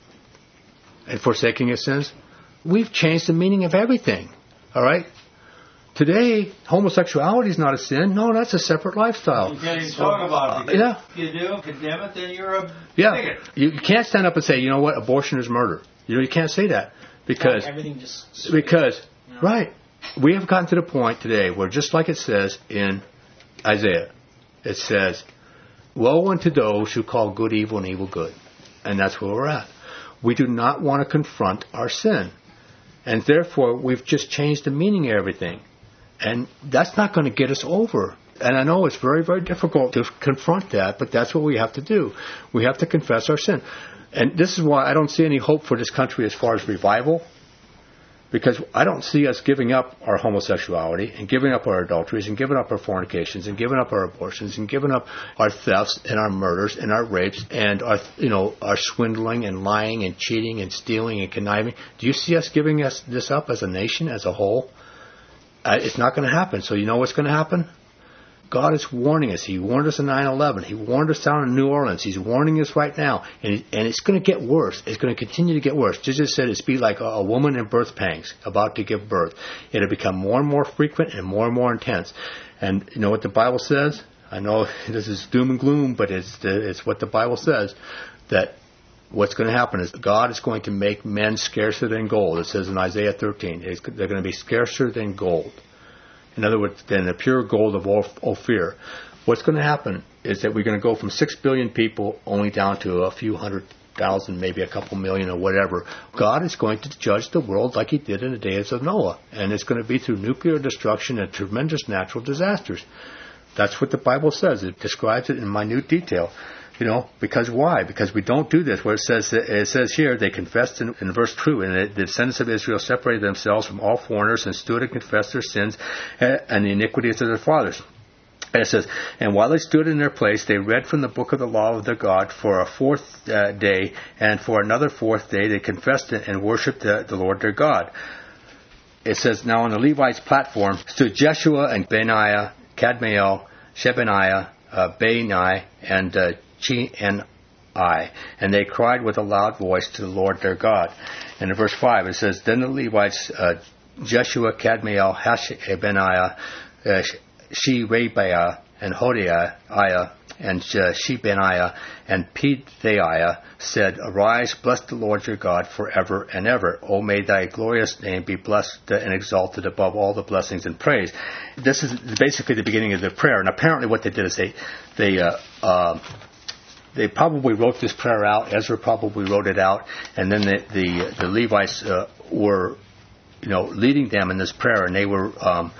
and forsaking its sins? We've changed the meaning of everything, all right? Today, homosexuality is not a sin. No, that's a separate lifestyle. You can't even talk about it. Yeah. If you do, condemn it, then you're a yeah. bigot. You can't stand up and say, you know what, abortion is murder. You know, you can't say that. Because, everything just because you know? Right. We have gotten to the point today where just like it says in Isaiah, it says, woe unto those who call good evil and evil good. And that's where we're at. We do not want to confront our sin. And therefore, we've just changed the meaning of everything. And that's not going to get us over. And I know it's very, very difficult to confront that, but that's what we have to do. We have to confess our sin. And this is why I don't see any hope for this country as far as revival, because I don't see us giving up our homosexuality and giving up our adulteries and giving up our fornications and giving up our abortions and giving up our thefts and our murders and our rapes and our, you know, our swindling and lying and cheating and stealing and conniving. Do you see us giving us this up as a nation, as a whole? Uh, it's not going to happen. So you know what's going to happen? God is warning us. He warned us in nine eleven. He warned us down in New Orleans. He's warning us right now. And, and it's going to get worse. It's going to continue to get worse. Jesus said it's be like a, a woman in birth pangs about to give birth. It'll become more and more frequent and more and more intense. And you know what the Bible says? I know this is doom and gloom, but it's, the, it's what the Bible says, that what's going to happen is God is going to make men scarcer than gold. It says in Isaiah thirteen, it's, they're going to be scarcer than gold. In other words, than the pure gold of Ophir. What's going to happen is that we're going to go from six billion people only down to a few hundred thousand, maybe a couple million or whatever. God is going to judge the world like he did in the days of Noah. And it's going to be through nuclear destruction and tremendous natural disasters. That's what the Bible says. It describes it in minute detail. You know, because why? Because we don't do this. Where it says it says here, they confessed in, in verse two, and the descendants of Israel separated themselves from all foreigners and stood and confessed their sins and the iniquities of their fathers. And it says, and while they stood in their place, they read from the book of the law of their God for a fourth uh, day, and for another fourth day they confessed it and worshipped the, the Lord their God. It says, now on the Levites' platform stood Jeshua and Benaiah, Kadmiel, Shebaniah, uh, Bani, and uh, Chi and I, and they cried with a loud voice to the Lord their God. And in verse five it says, then the Levites, uh, Jeshua, Kadmiel, Hashabaniah, uh, Sherebiah, and Hodiah, and uh, Shebaniah, and Pedaiah said, arise, bless the Lord your God forever and ever. O may thy glorious name be blessed and exalted above all the blessings and praise. This is basically the beginning of the prayer. And apparently what they did is they, they, uh, uh, They probably wrote this prayer out. Ezra probably wrote it out, and then the the, the Levites uh, were, you know, leading them in this prayer, and they were um,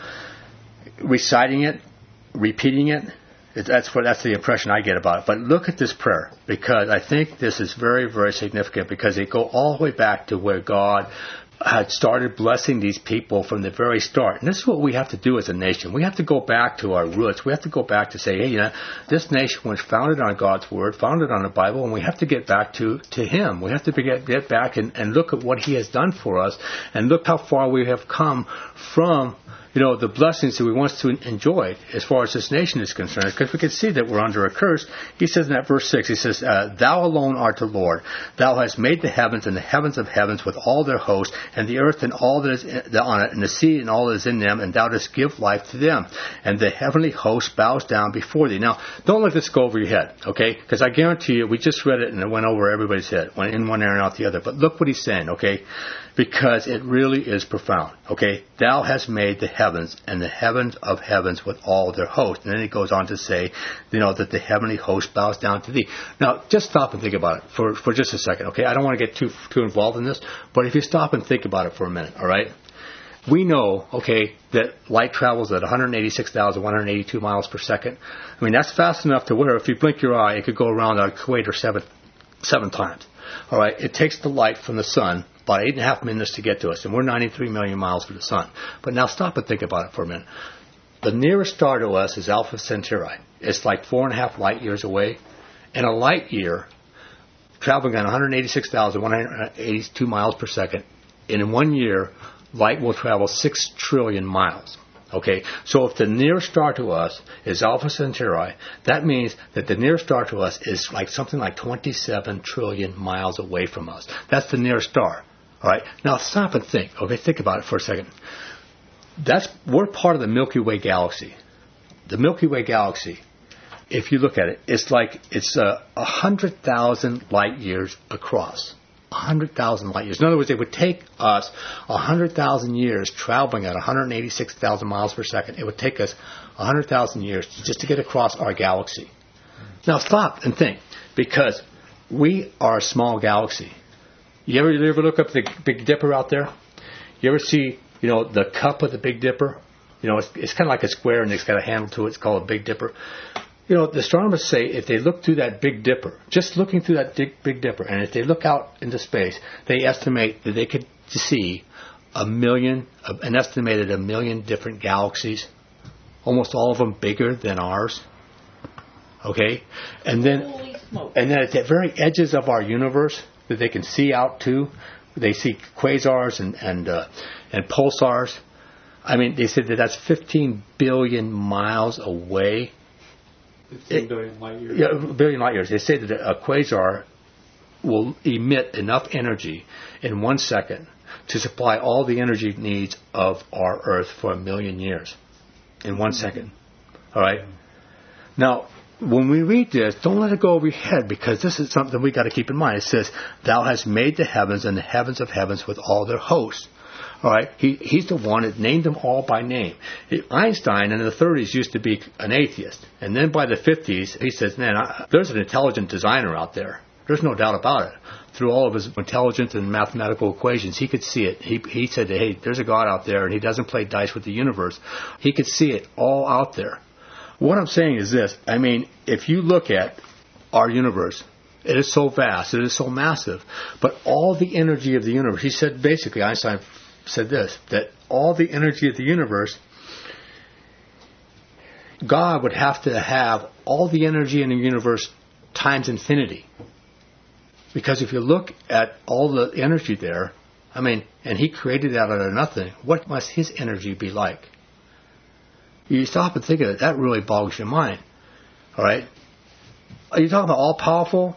reciting it, repeating it. it. That's what that's the impression I get about it. But look at this prayer, because I think this is very, very significant, because they go all the way back to where God had started blessing these people from the very start. And this is what we have to do as a nation. We have to go back to our roots. We have to go back to say, hey, you know, this nation was founded on God's Word, founded on the Bible, and we have to get back to, to Him. We have to get, get back and, and look at what He has done for us, and look how far we have come from, you know, the blessings that we want to enjoy as far as this nation is concerned. Because we can see that we're under a curse. He says in that verse six, he says, uh, thou alone art the Lord. Thou hast made the heavens and the heavens of heavens with all their hosts, and the earth and all that is on it, and the sea and all that is in them, and thou dost give life to them. And the heavenly host bows down before thee. Now, don't let this go over your head, okay? Because I guarantee you, we just read it and it went over everybody's head, went in one ear and out the other. But look what he's saying, okay? Because it really is profound, okay? Thou hast made the heavens and the heavens of heavens with all their hosts. And then he goes on to say, you know, that the heavenly host bows down to thee. Now, just stop and think about it for, for just a second, okay? I don't want to get too too involved in this, but if you stop and think about it for a minute, all right? We know, okay, that light travels at one hundred eighty-six thousand one hundred eighty-two miles per second. I mean, that's fast enough to where if you blink your eye, it could go around our equator seven, seven times. All right, it takes the light from the sun about eight and a half minutes to get to us, and we're ninety-three million miles from the sun. But now stop and think about it for a minute. The nearest star to us is Alpha Centauri. It's like four and a half light years away, and a light year traveling at one hundred eighty-six thousand one hundred eighty-two miles per second. And in one year, light will travel six trillion miles. Okay, so if the nearest star to us is Alpha Centauri, that means that the nearest star to us is like something like twenty-seven trillion miles away from us. That's the nearest star. All right, now stop and think. Okay, think about it for a second. That's we're part of the Milky Way galaxy. The Milky Way galaxy, if you look at it, it's like it's a uh, hundred thousand light years across. one hundred thousand light years. In other words, it would take us one hundred thousand years traveling at one hundred eighty-six thousand miles per second. It would take us one hundred thousand years just to get across our galaxy. Now stop and think, because we are a small galaxy. You ever, you ever look up the Big Dipper out there? You ever see, you know, the cup of the Big Dipper? You know, it's, it's kind of like a square and it's got a handle to it. It's called a Big Dipper. You know, the astronomers say if they look through that Big Dipper, just looking through that big, big Dipper, and if they look out into space, they estimate that they could see a million, an estimated a million different galaxies, almost all of them bigger than ours. Okay? And then, and then at the very edges of our universe that they can see out to, they see quasars and, and, uh, and pulsars. I mean, they said that that's fifteen billion miles away. fifteen billion light years. Yeah, a billion light years. They say that a quasar will emit enough energy in one second to supply all the energy needs of our Earth for a million years in one second. All right? Now, when we read this, don't let it go over your head, because this is something we got to keep in mind. It says, "Thou hast made the heavens and the heavens of heavens with all their hosts." All right, he, he's the one that named them all by name. Einstein in the thirties used to be an atheist, and then by the fifties he says, "Man, I, there's an intelligent designer out there. There's no doubt about it." Through all of his intelligence and mathematical equations, he could see it. He he said, "Hey, there's a God out there, and he doesn't play dice with the universe." He could see it all out there. What I'm saying is this. I mean, if you look at our universe, it is so vast, it is so massive, but all the energy of the universe, he said basically, Einstein said this, that all the energy of the universe, God would have to have all the energy in the universe times infinity. Because if you look at all the energy there, I mean, and he created that out of nothing, what must his energy be like? You stop and think of it, that really boggles your mind. All right? Are you talking about all-powerful?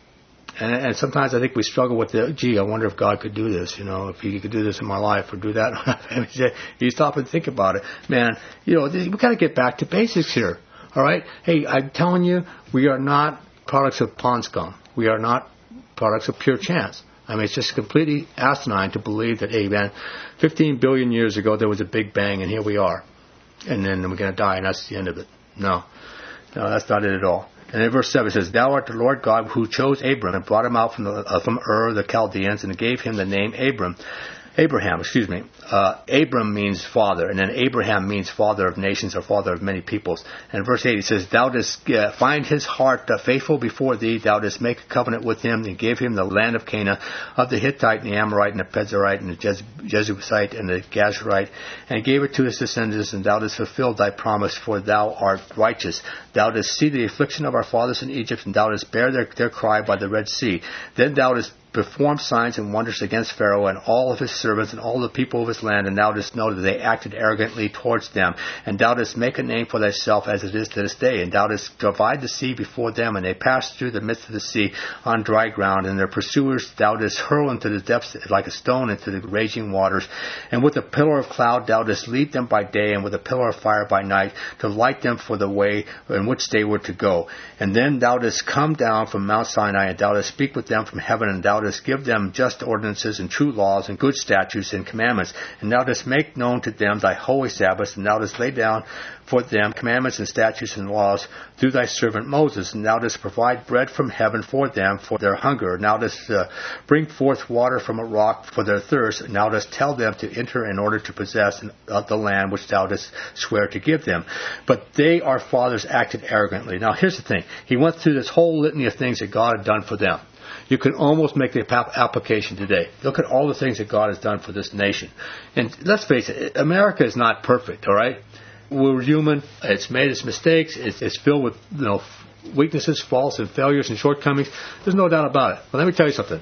And, and sometimes I think we struggle with the, gee, I wonder if God could do this, you know, if he could do this in my life or do that. You stop and think about it. Man, you know, we've got to get back to basics here. All right? Hey, I'm telling you, we are not products of pond scum. We are not products of pure chance. I mean, it's just completely asinine to believe that, hey, man, fifteen billion years ago there was a big bang and here we are. And then we're going to die and that's the end of it. No. No, that's not it at all. And in verse seven it says, "Thou art the Lord God who chose Abram and brought him out from the, uh, from Ur of the Chaldeans and gave him the name Abram." Abraham, excuse me. Uh, Abram means father, and then Abraham means father of nations or father of many peoples. And in verse eight it says, "Thou didst uh, find his heart uh, faithful before thee. Thou didst make a covenant with him and gave him the land of Canaan, of the Hittite and the Amorite and the Pezerite and the Jez- Jebusite and the Gazurite, and gave it to his descendants. And thou didst fulfill thy promise, for thou art righteous. Thou didst see the affliction of our fathers in Egypt, and thou didst bear their, their cry by the Red Sea. Then thou didst performed signs and wonders against Pharaoh and all of his servants and all the people of his land, and thou didst know that they acted arrogantly towards them. And thou didst make a name for thyself as it is to this day. And thou didst divide the sea before them, and they passed through the midst of the sea on dry ground. And their pursuers thou didst hurl into the depths like a stone into the raging waters. And with a pillar of cloud thou didst lead them by day, and with a pillar of fire by night, to light them for the way in which they were to go. And then thou didst come down from Mount Sinai, and thou didst speak with them from heaven, and thou didst give them just ordinances and true laws and good statutes and commandments. And thou didst make known to them thy holy Sabbaths, and thou didst lay down for them commandments and statutes and laws through thy servant Moses. And thou didst provide bread from heaven for them for their hunger. And thou didst uh, bring forth water from a rock for their thirst. And thou didst tell them to enter in order to possess uh, the land which thou didst swear to give them. But they, our fathers, acted arrogantly. Now here's the thing. He went through this whole litany of things that God had done for them. You can almost make the application today. Look at all the things that God has done for this nation. And let's face it, America is not perfect, all right? We're human. It's made its mistakes. It's, it's filled with, you know, weaknesses, faults, and failures and shortcomings. There's no doubt about it. But let me tell you something.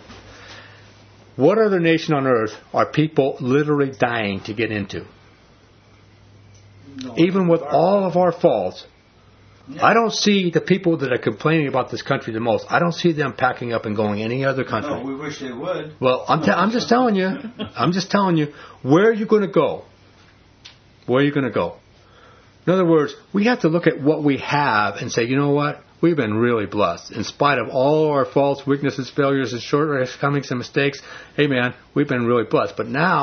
What other nation on earth are people literally dying to get into? No, Even with all of our faults, yeah. I don't see the people that are complaining about this country the most. I don't see them packing up and going any other country. No, we wish they would. Well, I'm, te- I'm just telling you. I'm just telling you. Where are you going to go? Where are you going to go? In other words, we have to look at what we have and say, you know what? We've been really blessed. In spite of all our faults, weaknesses, failures, and shortcomings and mistakes, hey man, we've been really blessed. But now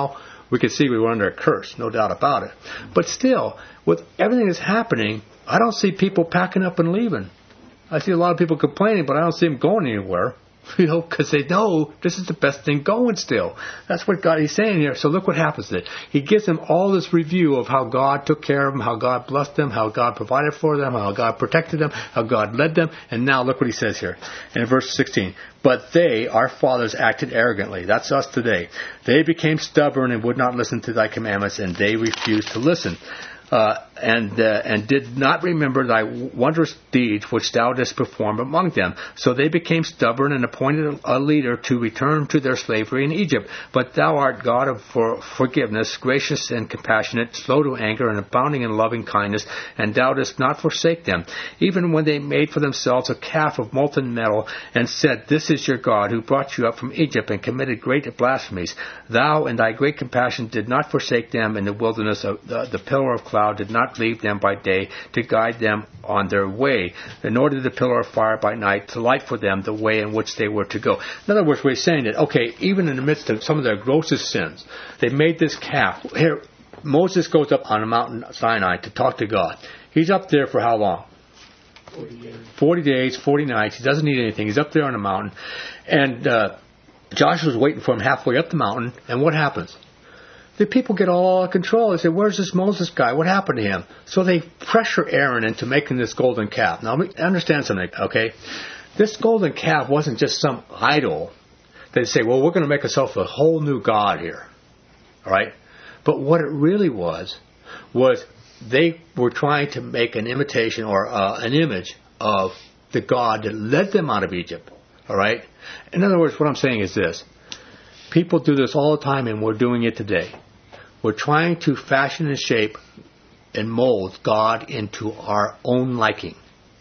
we could see we were under a curse, no doubt about it. But still, with everything that's happening, I don't see people packing up and leaving. I see a lot of people complaining, but I don't see them going anywhere. You know, because they know this is the best thing going still. That's what God is saying here. So look what happens then. He gives them all this review of how God took care of them, how God blessed them, how God provided for them, how God protected them, how God led them. And now look what he says here in verse sixteen. But they, our fathers, acted arrogantly. That's us today. They became stubborn and would not listen to thy commandments, and they refused to listen. Uh, and uh, and did not remember thy wondrous deeds which thou didst perform among them. So they became stubborn and appointed a leader to return to their slavery in Egypt. But thou art God of for forgiveness, gracious and compassionate, slow to anger, and abounding in loving kindness, and thou didst not forsake them. Even when they made for themselves a calf of molten metal, and said, This is your God, who brought you up from Egypt, and committed great blasphemies. Thou in thy great compassion did not forsake them in the wilderness. Of the, the pillar of cloud did not leave them by day to guide them on their way, nor did the pillar of fire by night to light for them the way in which they were to go. In other words, we're saying that, okay, even in the midst of some of their grossest sins, they made this calf. Here, Moses goes up on the mountain Sinai to talk to God. He's up there for how long? forty days. forty days, forty nights. He doesn't need anything. He's up there on the mountain. And uh, Joshua's waiting for him halfway up the mountain. And what happens? The people get all out of control. They say, where's this Moses guy? What happened to him? So they pressure Aaron into making this golden calf. Now, understand something, okay? This golden calf wasn't just some idol. They'd say, well, we're going to make ourselves a whole new god here. All right? But what it really was, was they were trying to make an imitation or uh, an image of the God that led them out of Egypt. All right? In other words, what I'm saying is this. People do this all the time, and we're doing it today. We're trying to fashion and shape and mold God into our own liking.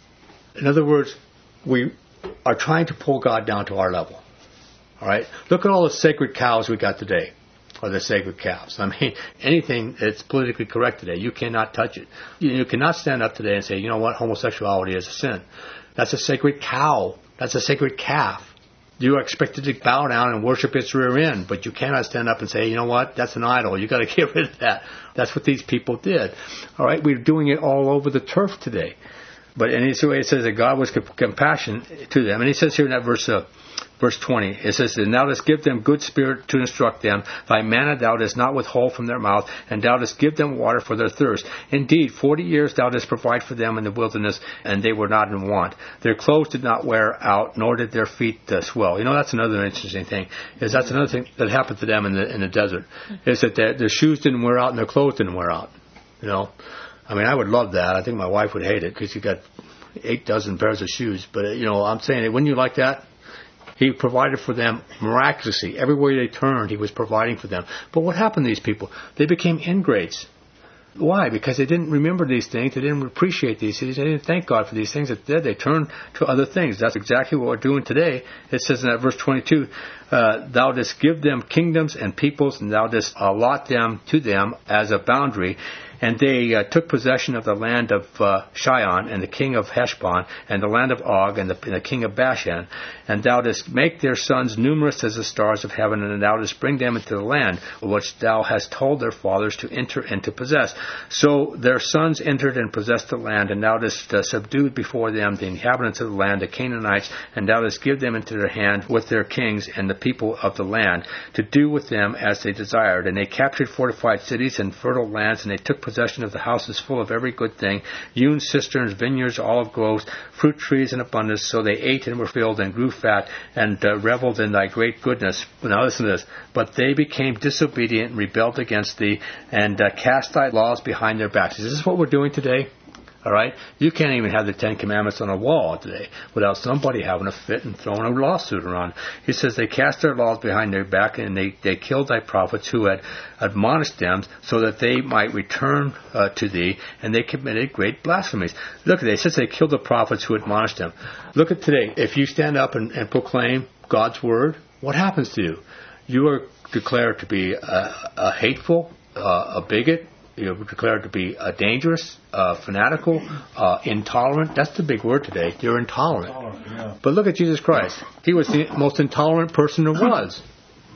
In other words, we are trying to pull God down to our level. All right? Look at all the sacred cows we got today, or the sacred calves. I mean, anything that's politically correct today, you cannot touch it. You, you cannot stand up today and say, you know what, homosexuality is a sin. That's a sacred cow. That's a sacred calf. You are expected to bow down and worship its rear end, but you cannot stand up and say, you know what, that's an idol. You've got to get rid of that. That's what these people did. All right, we're doing it all over the turf today. But in this way, it says that God was compassionate to them. And he says here in that verse, uh, verse twenty, it says, And thou dost give them good spirit to instruct them. Thy manna thou dost not withhold from their mouth, and thou dost give them water for their thirst. Indeed, forty years thou dost provide for them in the wilderness, and they were not in want. Their clothes did not wear out, nor did their feet uh, swell. You know, that's another interesting thing. Is that's another thing that happened to them in the in the desert. Is that their, their shoes didn't wear out and their clothes didn't wear out. You know, I mean, I would love that. I think my wife would hate it because you got eight dozen pairs of shoes. But you know, I'm saying, wouldn't you like that? He provided for them miraculously. Everywhere they turned, he was providing for them. But what happened to these people? They became ingrates. Why? Because they didn't remember these things. They didn't appreciate these things. They didn't thank God for these things. Instead, they turned to other things. That's exactly what we're doing today. It says in that verse twenty-two, uh, Thou didst give them kingdoms and peoples, and thou didst allot them to them as a boundary. And they uh, took possession of the land of uh, Shion, and the king of Heshbon, and the land of Og, and the, and the king of Bashan. And thou didst make their sons numerous as the stars of heaven, and thou didst bring them into the land which thou hast told their fathers to enter and to possess. So their sons entered and possessed the land, and thou didst uh, subdued before them the inhabitants of the land, the Canaanites, and thou didst give them into their hand with their kings and the people of the land, to do with them as they desired. And they captured fortified cities and fertile lands, and they took possession possession of the houses full of every good thing, hewn cisterns, vineyards, olive groves, fruit trees in abundance. So they ate and were filled and grew fat and uh, reveled in thy great goodness. Now listen to this. But they became disobedient and rebelled against thee and uh, cast thy laws behind their backs. Is this what we're doing today? All right? You can't even have the Ten Commandments on a wall today without somebody having a fit and throwing a lawsuit around. He says they cast their laws behind their back, and they, they killed thy prophets who had admonished them so that they might return uh, to thee, and they committed great blasphemies. Look at it. It says they killed the prophets who admonished them. Look at today. If you stand up and, and proclaim God's word, what happens to you? You are declared to be a, a hateful, uh, a bigot. You're declared to be uh, dangerous, uh, fanatical, uh, intolerant. That's the big word today. You're intolerant. Intolerant, yeah. But look at Jesus Christ. He was the most intolerant person there was.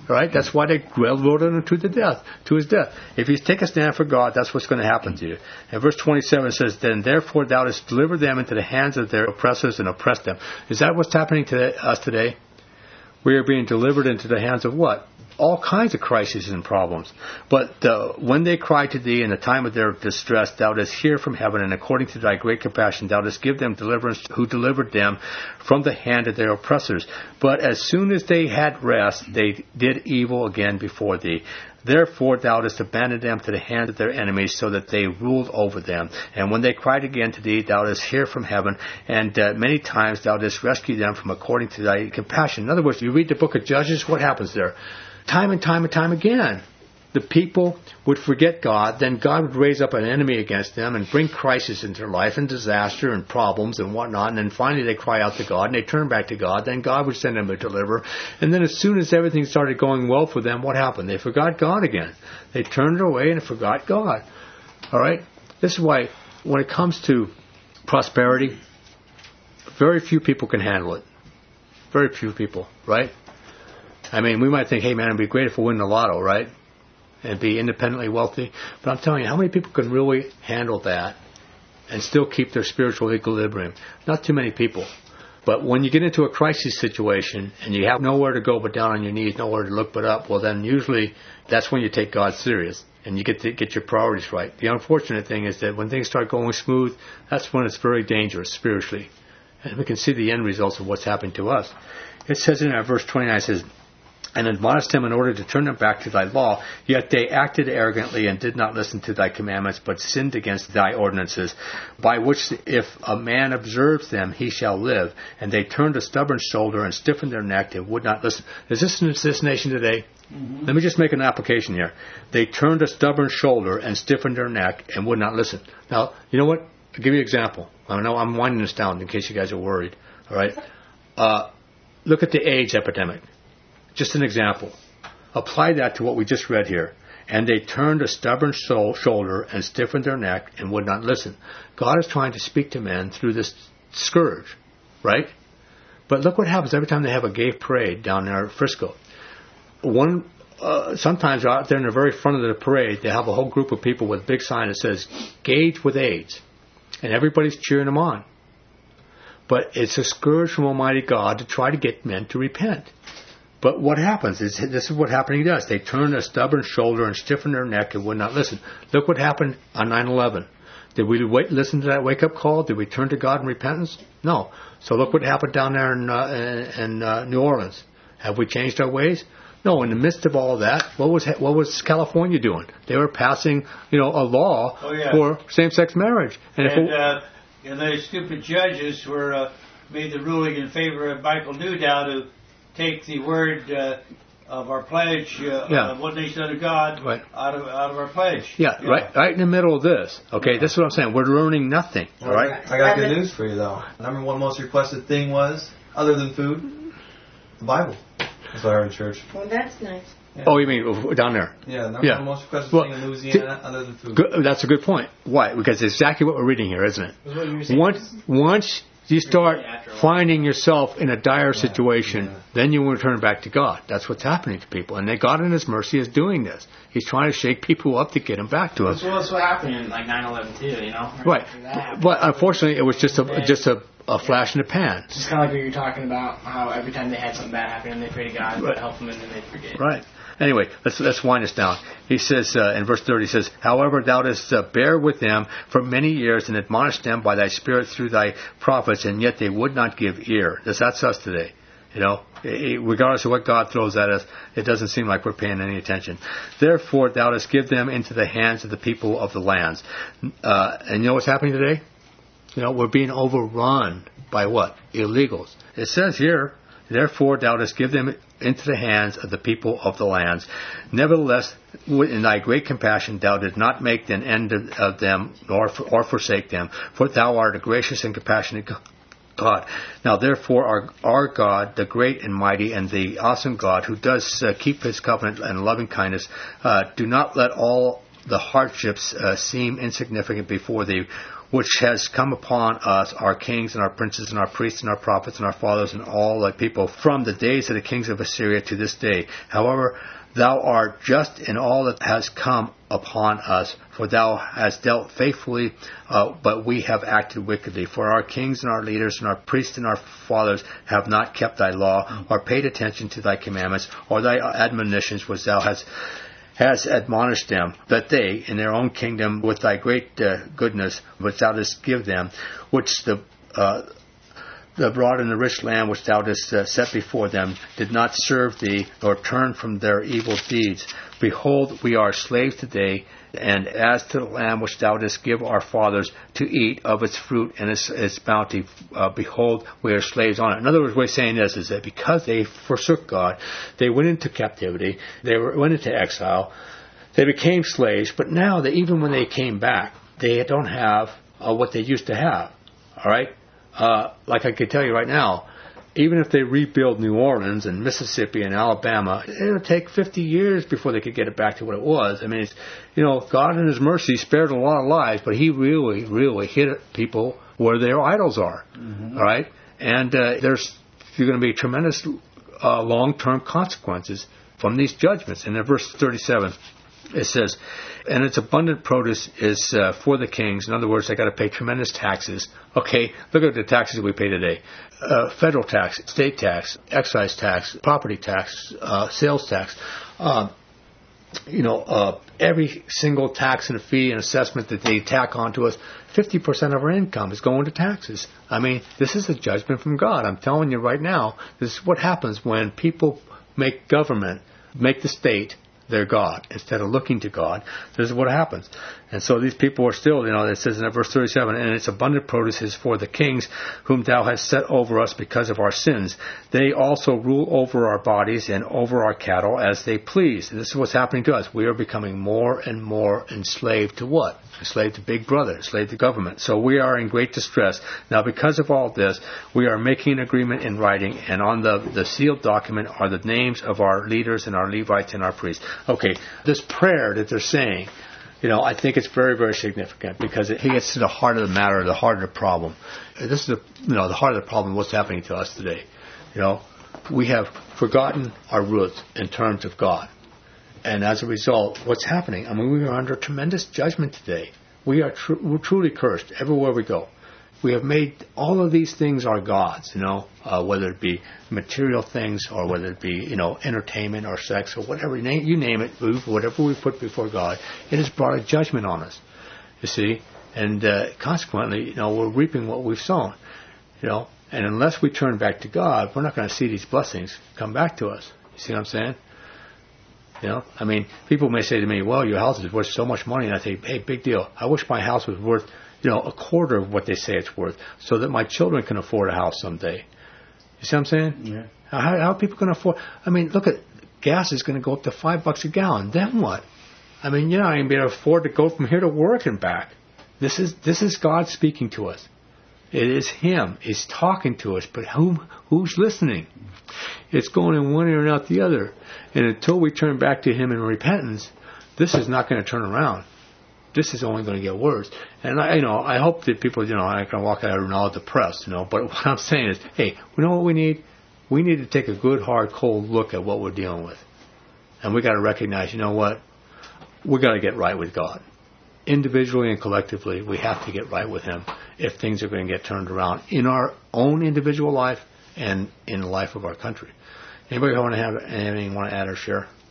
Right? That's why they railroaded him to the death, to his death. If you take a stand for God, that's what's going to happen to you. And verse twenty-seven says, "Then therefore thou dost deliver them into the hands of their oppressors and oppress them." Is that what's happening to us today? We are being delivered into the hands of what? All kinds of crises and problems. But uh, when they cry to thee in the time of their distress, thou dost hear from heaven, and according to thy great compassion, thou dost give them deliverance, who delivered them from the hand of their oppressors. But as soon as they had rest, they did evil again before thee. Therefore thou dost abandon them to the hand of their enemies, so that they ruled over them. And when they cried again to thee, thou dost hear from heaven, and uh, many times thou dost rescue them from according to thy compassion. In other words, you read the book of Judges, what happens there? Time and time and time again, the people would forget God, then God would raise up an enemy against them and bring crisis into their life and disaster and problems and whatnot, and then finally they cry out to God and they turn back to God, then God would send them a deliverer, and then as soon as everything started going well for them, what happened? They forgot God again. They turned away and forgot God. Alright? This is why when it comes to prosperity, very few people can handle it. Very few people, right? I mean, we might think, hey man, it'd be great if we win the lotto, right? And be independently wealthy. But I'm telling you, how many people can really handle that and still keep their spiritual equilibrium? Not too many people. But when you get into a crisis situation and you have nowhere to go but down on your knees, nowhere to look but up, well then usually that's when you take God serious and you get to get your priorities right. The unfortunate thing is that when things start going smooth, that's when it's very dangerous spiritually. And we can see the end results of what's happening to us. It says in our verse twenty-nine, it says, "And admonished them in order to turn them back to thy law. Yet they acted arrogantly and did not listen to thy commandments, but sinned against thy ordinances, by which if a man observes them, he shall live. And they turned a stubborn shoulder and stiffened their neck and would not listen." Is this in this nation today? Mm-hmm. Let me just make an application here. They turned a stubborn shoulder and stiffened their neck and would not listen. Now, you know what? I'll give you an example. I know I'm winding this down in case you guys are worried. All right? Uh, look at the AIDS epidemic. Just an example. Apply that to what we just read here. "And they turned a stubborn soul, shoulder and stiffened their neck and would not listen." God is trying to speak to men through this scourge, right? But look what happens every time they have a gay parade down there at Frisco. One, uh, sometimes out there in the very front of the parade, they have a whole group of people with a big sign that says, "Gauge with AIDS." And everybody's cheering them on. But it's a scourge from Almighty God to try to get men to repent. But what happens is, this is what happening to us. They turned a stubborn shoulder and stiffened their neck and would not listen. Look what happened on nine eleven. Did we wait, listen to that wake-up call? Did we turn to God in repentance? No. So look what happened down there in, uh, in, in uh, New Orleans. Have we changed our ways? No. In the midst of all of that, what was what was California doing? They were passing, you know, a law oh, yeah. for same-sex marriage. And, and, if it, uh, and those stupid judges were uh, made the ruling in favor of Michael Newdow to take the word uh, of our pledge, uh, yeah. uh, one nation under God, right. out of out of our pledge. Yeah, yeah, right right in the middle of this. Okay, yeah. This is what I'm saying. We're learning nothing. All right? I got good news for you, though. Number one most requested thing was, other than food, the Bible. That's what I heard in church. Well, that's nice. Yeah. Oh, you mean down there? Yeah, number yeah. one most requested well, thing in Louisiana, t- other than food. Good, that's a good point. Why? Because it's exactly what we're reading here, isn't it? Once, once you start finding yourself in a dire situation, yeah. then you will turn back to God. That's what's happening to people. And God in His mercy is doing this. He's trying to shake people up to get them back to us. Well, that's what happened in like nine eleven too, you know? Right. right. But unfortunately, it was just a just a, a flash in the pan. It's just kind of like what you're talking about, how every time they had something bad happen, and they pray to God right. to help them, and then they forget. Right. Anyway, let's let's wind this down. He says uh, in verse thirty, he says, "However, thou dost uh, bear with them for many years and admonish them by thy Spirit through thy prophets, and yet they would not give ear." That's, that's us today. You know, regardless of what God throws at us, it doesn't seem like we're paying any attention. "Therefore, thou dost give them into the hands of the people of the lands." Uh, and you know what's happening today? You know, we're being overrun by what? Illegals. It says here, "Therefore, thou dost give them into the hands of the people of the lands. Nevertheless, in thy great compassion, thou didst not make an end of them, nor or forsake them. For thou art a gracious and compassionate God. Now, therefore, our, our God, the great and mighty and the awesome God, who does uh, keep His covenant and loving kindness, uh, do not let all the hardships uh, seem insignificant before thee, which has come upon us, our kings and our princes and our priests and our prophets and our fathers and all thy people, from the days of the kings of Assyria to this day. However, thou art just in all that has come upon us, for thou hast dealt faithfully, uh, but we have acted wickedly. For our kings and our leaders and our priests and our fathers have not kept thy law, or paid attention to thy commandments, or thy admonitions which thou hast has admonished them, that they, in their own kingdom, with thy great uh, goodness, which thou didst give them, which the uh, the broad and the rich land which thou didst uh, set before them, did not serve thee, nor turn from their evil deeds. Behold, we are slaves today, and as to the land which thou didst give our fathers to eat of its fruit and its, its bounty, uh, behold, we are slaves on it. In other words, what he's saying is, is that because they forsook God, they went into captivity, they were, went into exile, they became slaves, but now, they, even when they came back, they don't have uh, what they used to have. All right? Uh, like I can tell you right now, even if they rebuild New Orleans and Mississippi and Alabama, it'll take fifty years before they could get it back to what it was. I mean, it's, you know, God in His mercy spared a lot of lives, but He really, really hit people where their idols are. Mm-hmm. All right? And uh, there's going to be tremendous uh, long-term consequences from these judgments. And in verse thirty-seven, it says, and its abundant produce is uh, for the kings. In other words, they got to pay tremendous taxes. Okay, look at the taxes we pay today. Uh, federal tax, state tax, excise tax, property tax, uh, sales tax. Uh, you know, uh, every single tax and fee and assessment that they tack onto us, fifty percent of our income is going to taxes. I mean, this is a judgment from God. I'm telling you right now, this is what happens when people make government, make the state their God, instead of looking to God. This is what happens. And so these people are still, you know, it says in verse thirty-seven, and its abundant produce is for the kings whom thou hast set over us because of our sins. They also rule over our bodies and over our cattle as they please. And this is what's happening to us. We are becoming more and more enslaved to what? Enslaved to Big Brother, enslaved to government. So we are in great distress. Now, because of all this, we are making an agreement in writing, and on the, the sealed document are the names of our leaders and our Levites and our priests. Okay, this prayer that they're saying, you know, I think it's very, very significant because it gets to the heart of the matter, the heart of the problem. This is, the, you know, the heart of the problem, what's happening to us today. You know, we have forgotten our roots in terms of God. And as a result, what's happening? I mean, we are under tremendous judgment today. We are tr- we're truly cursed everywhere we go. We have made all of these things our gods, you know, uh, whether it be material things or whether it be, you know, entertainment or sex or whatever, you name, you name it, whatever we put before God, it has brought a judgment on us, you see. And uh, consequently, you know, we're reaping what we've sown, you know. And unless we turn back to God, we're not going to see these blessings come back to us. You see what I'm saying? You know, I mean, people may say to me, well, your house is worth so much money. And I say, hey, big deal. I wish my house was worth, you know, a quarter of what they say it's worth so that my children can afford a house someday. You see what I'm saying? Yeah. How, how are people going to afford? I mean, look at gas is going to go up to five bucks a gallon. Then what? I mean, you're not even going to afford to go from here to work and back. This is this is God speaking to us. It is Him. He's talking to us. But who who's listening? It's going in one ear and out the other. And until we turn back to Him in repentance, this is not going to turn around. This is only going to get worse. And I, you know, I hope that people, you know, I can walk out of all depressed, you know. But what I'm saying is, hey, you know what we need? We need to take a good, hard, cold look at what we're dealing with, and we got to recognize, you know what? We got to get right with God, individually and collectively. We have to get right with Him if things are going to get turned around in our own individual life and in the life of our country. Anybody want to have anything want to add or share?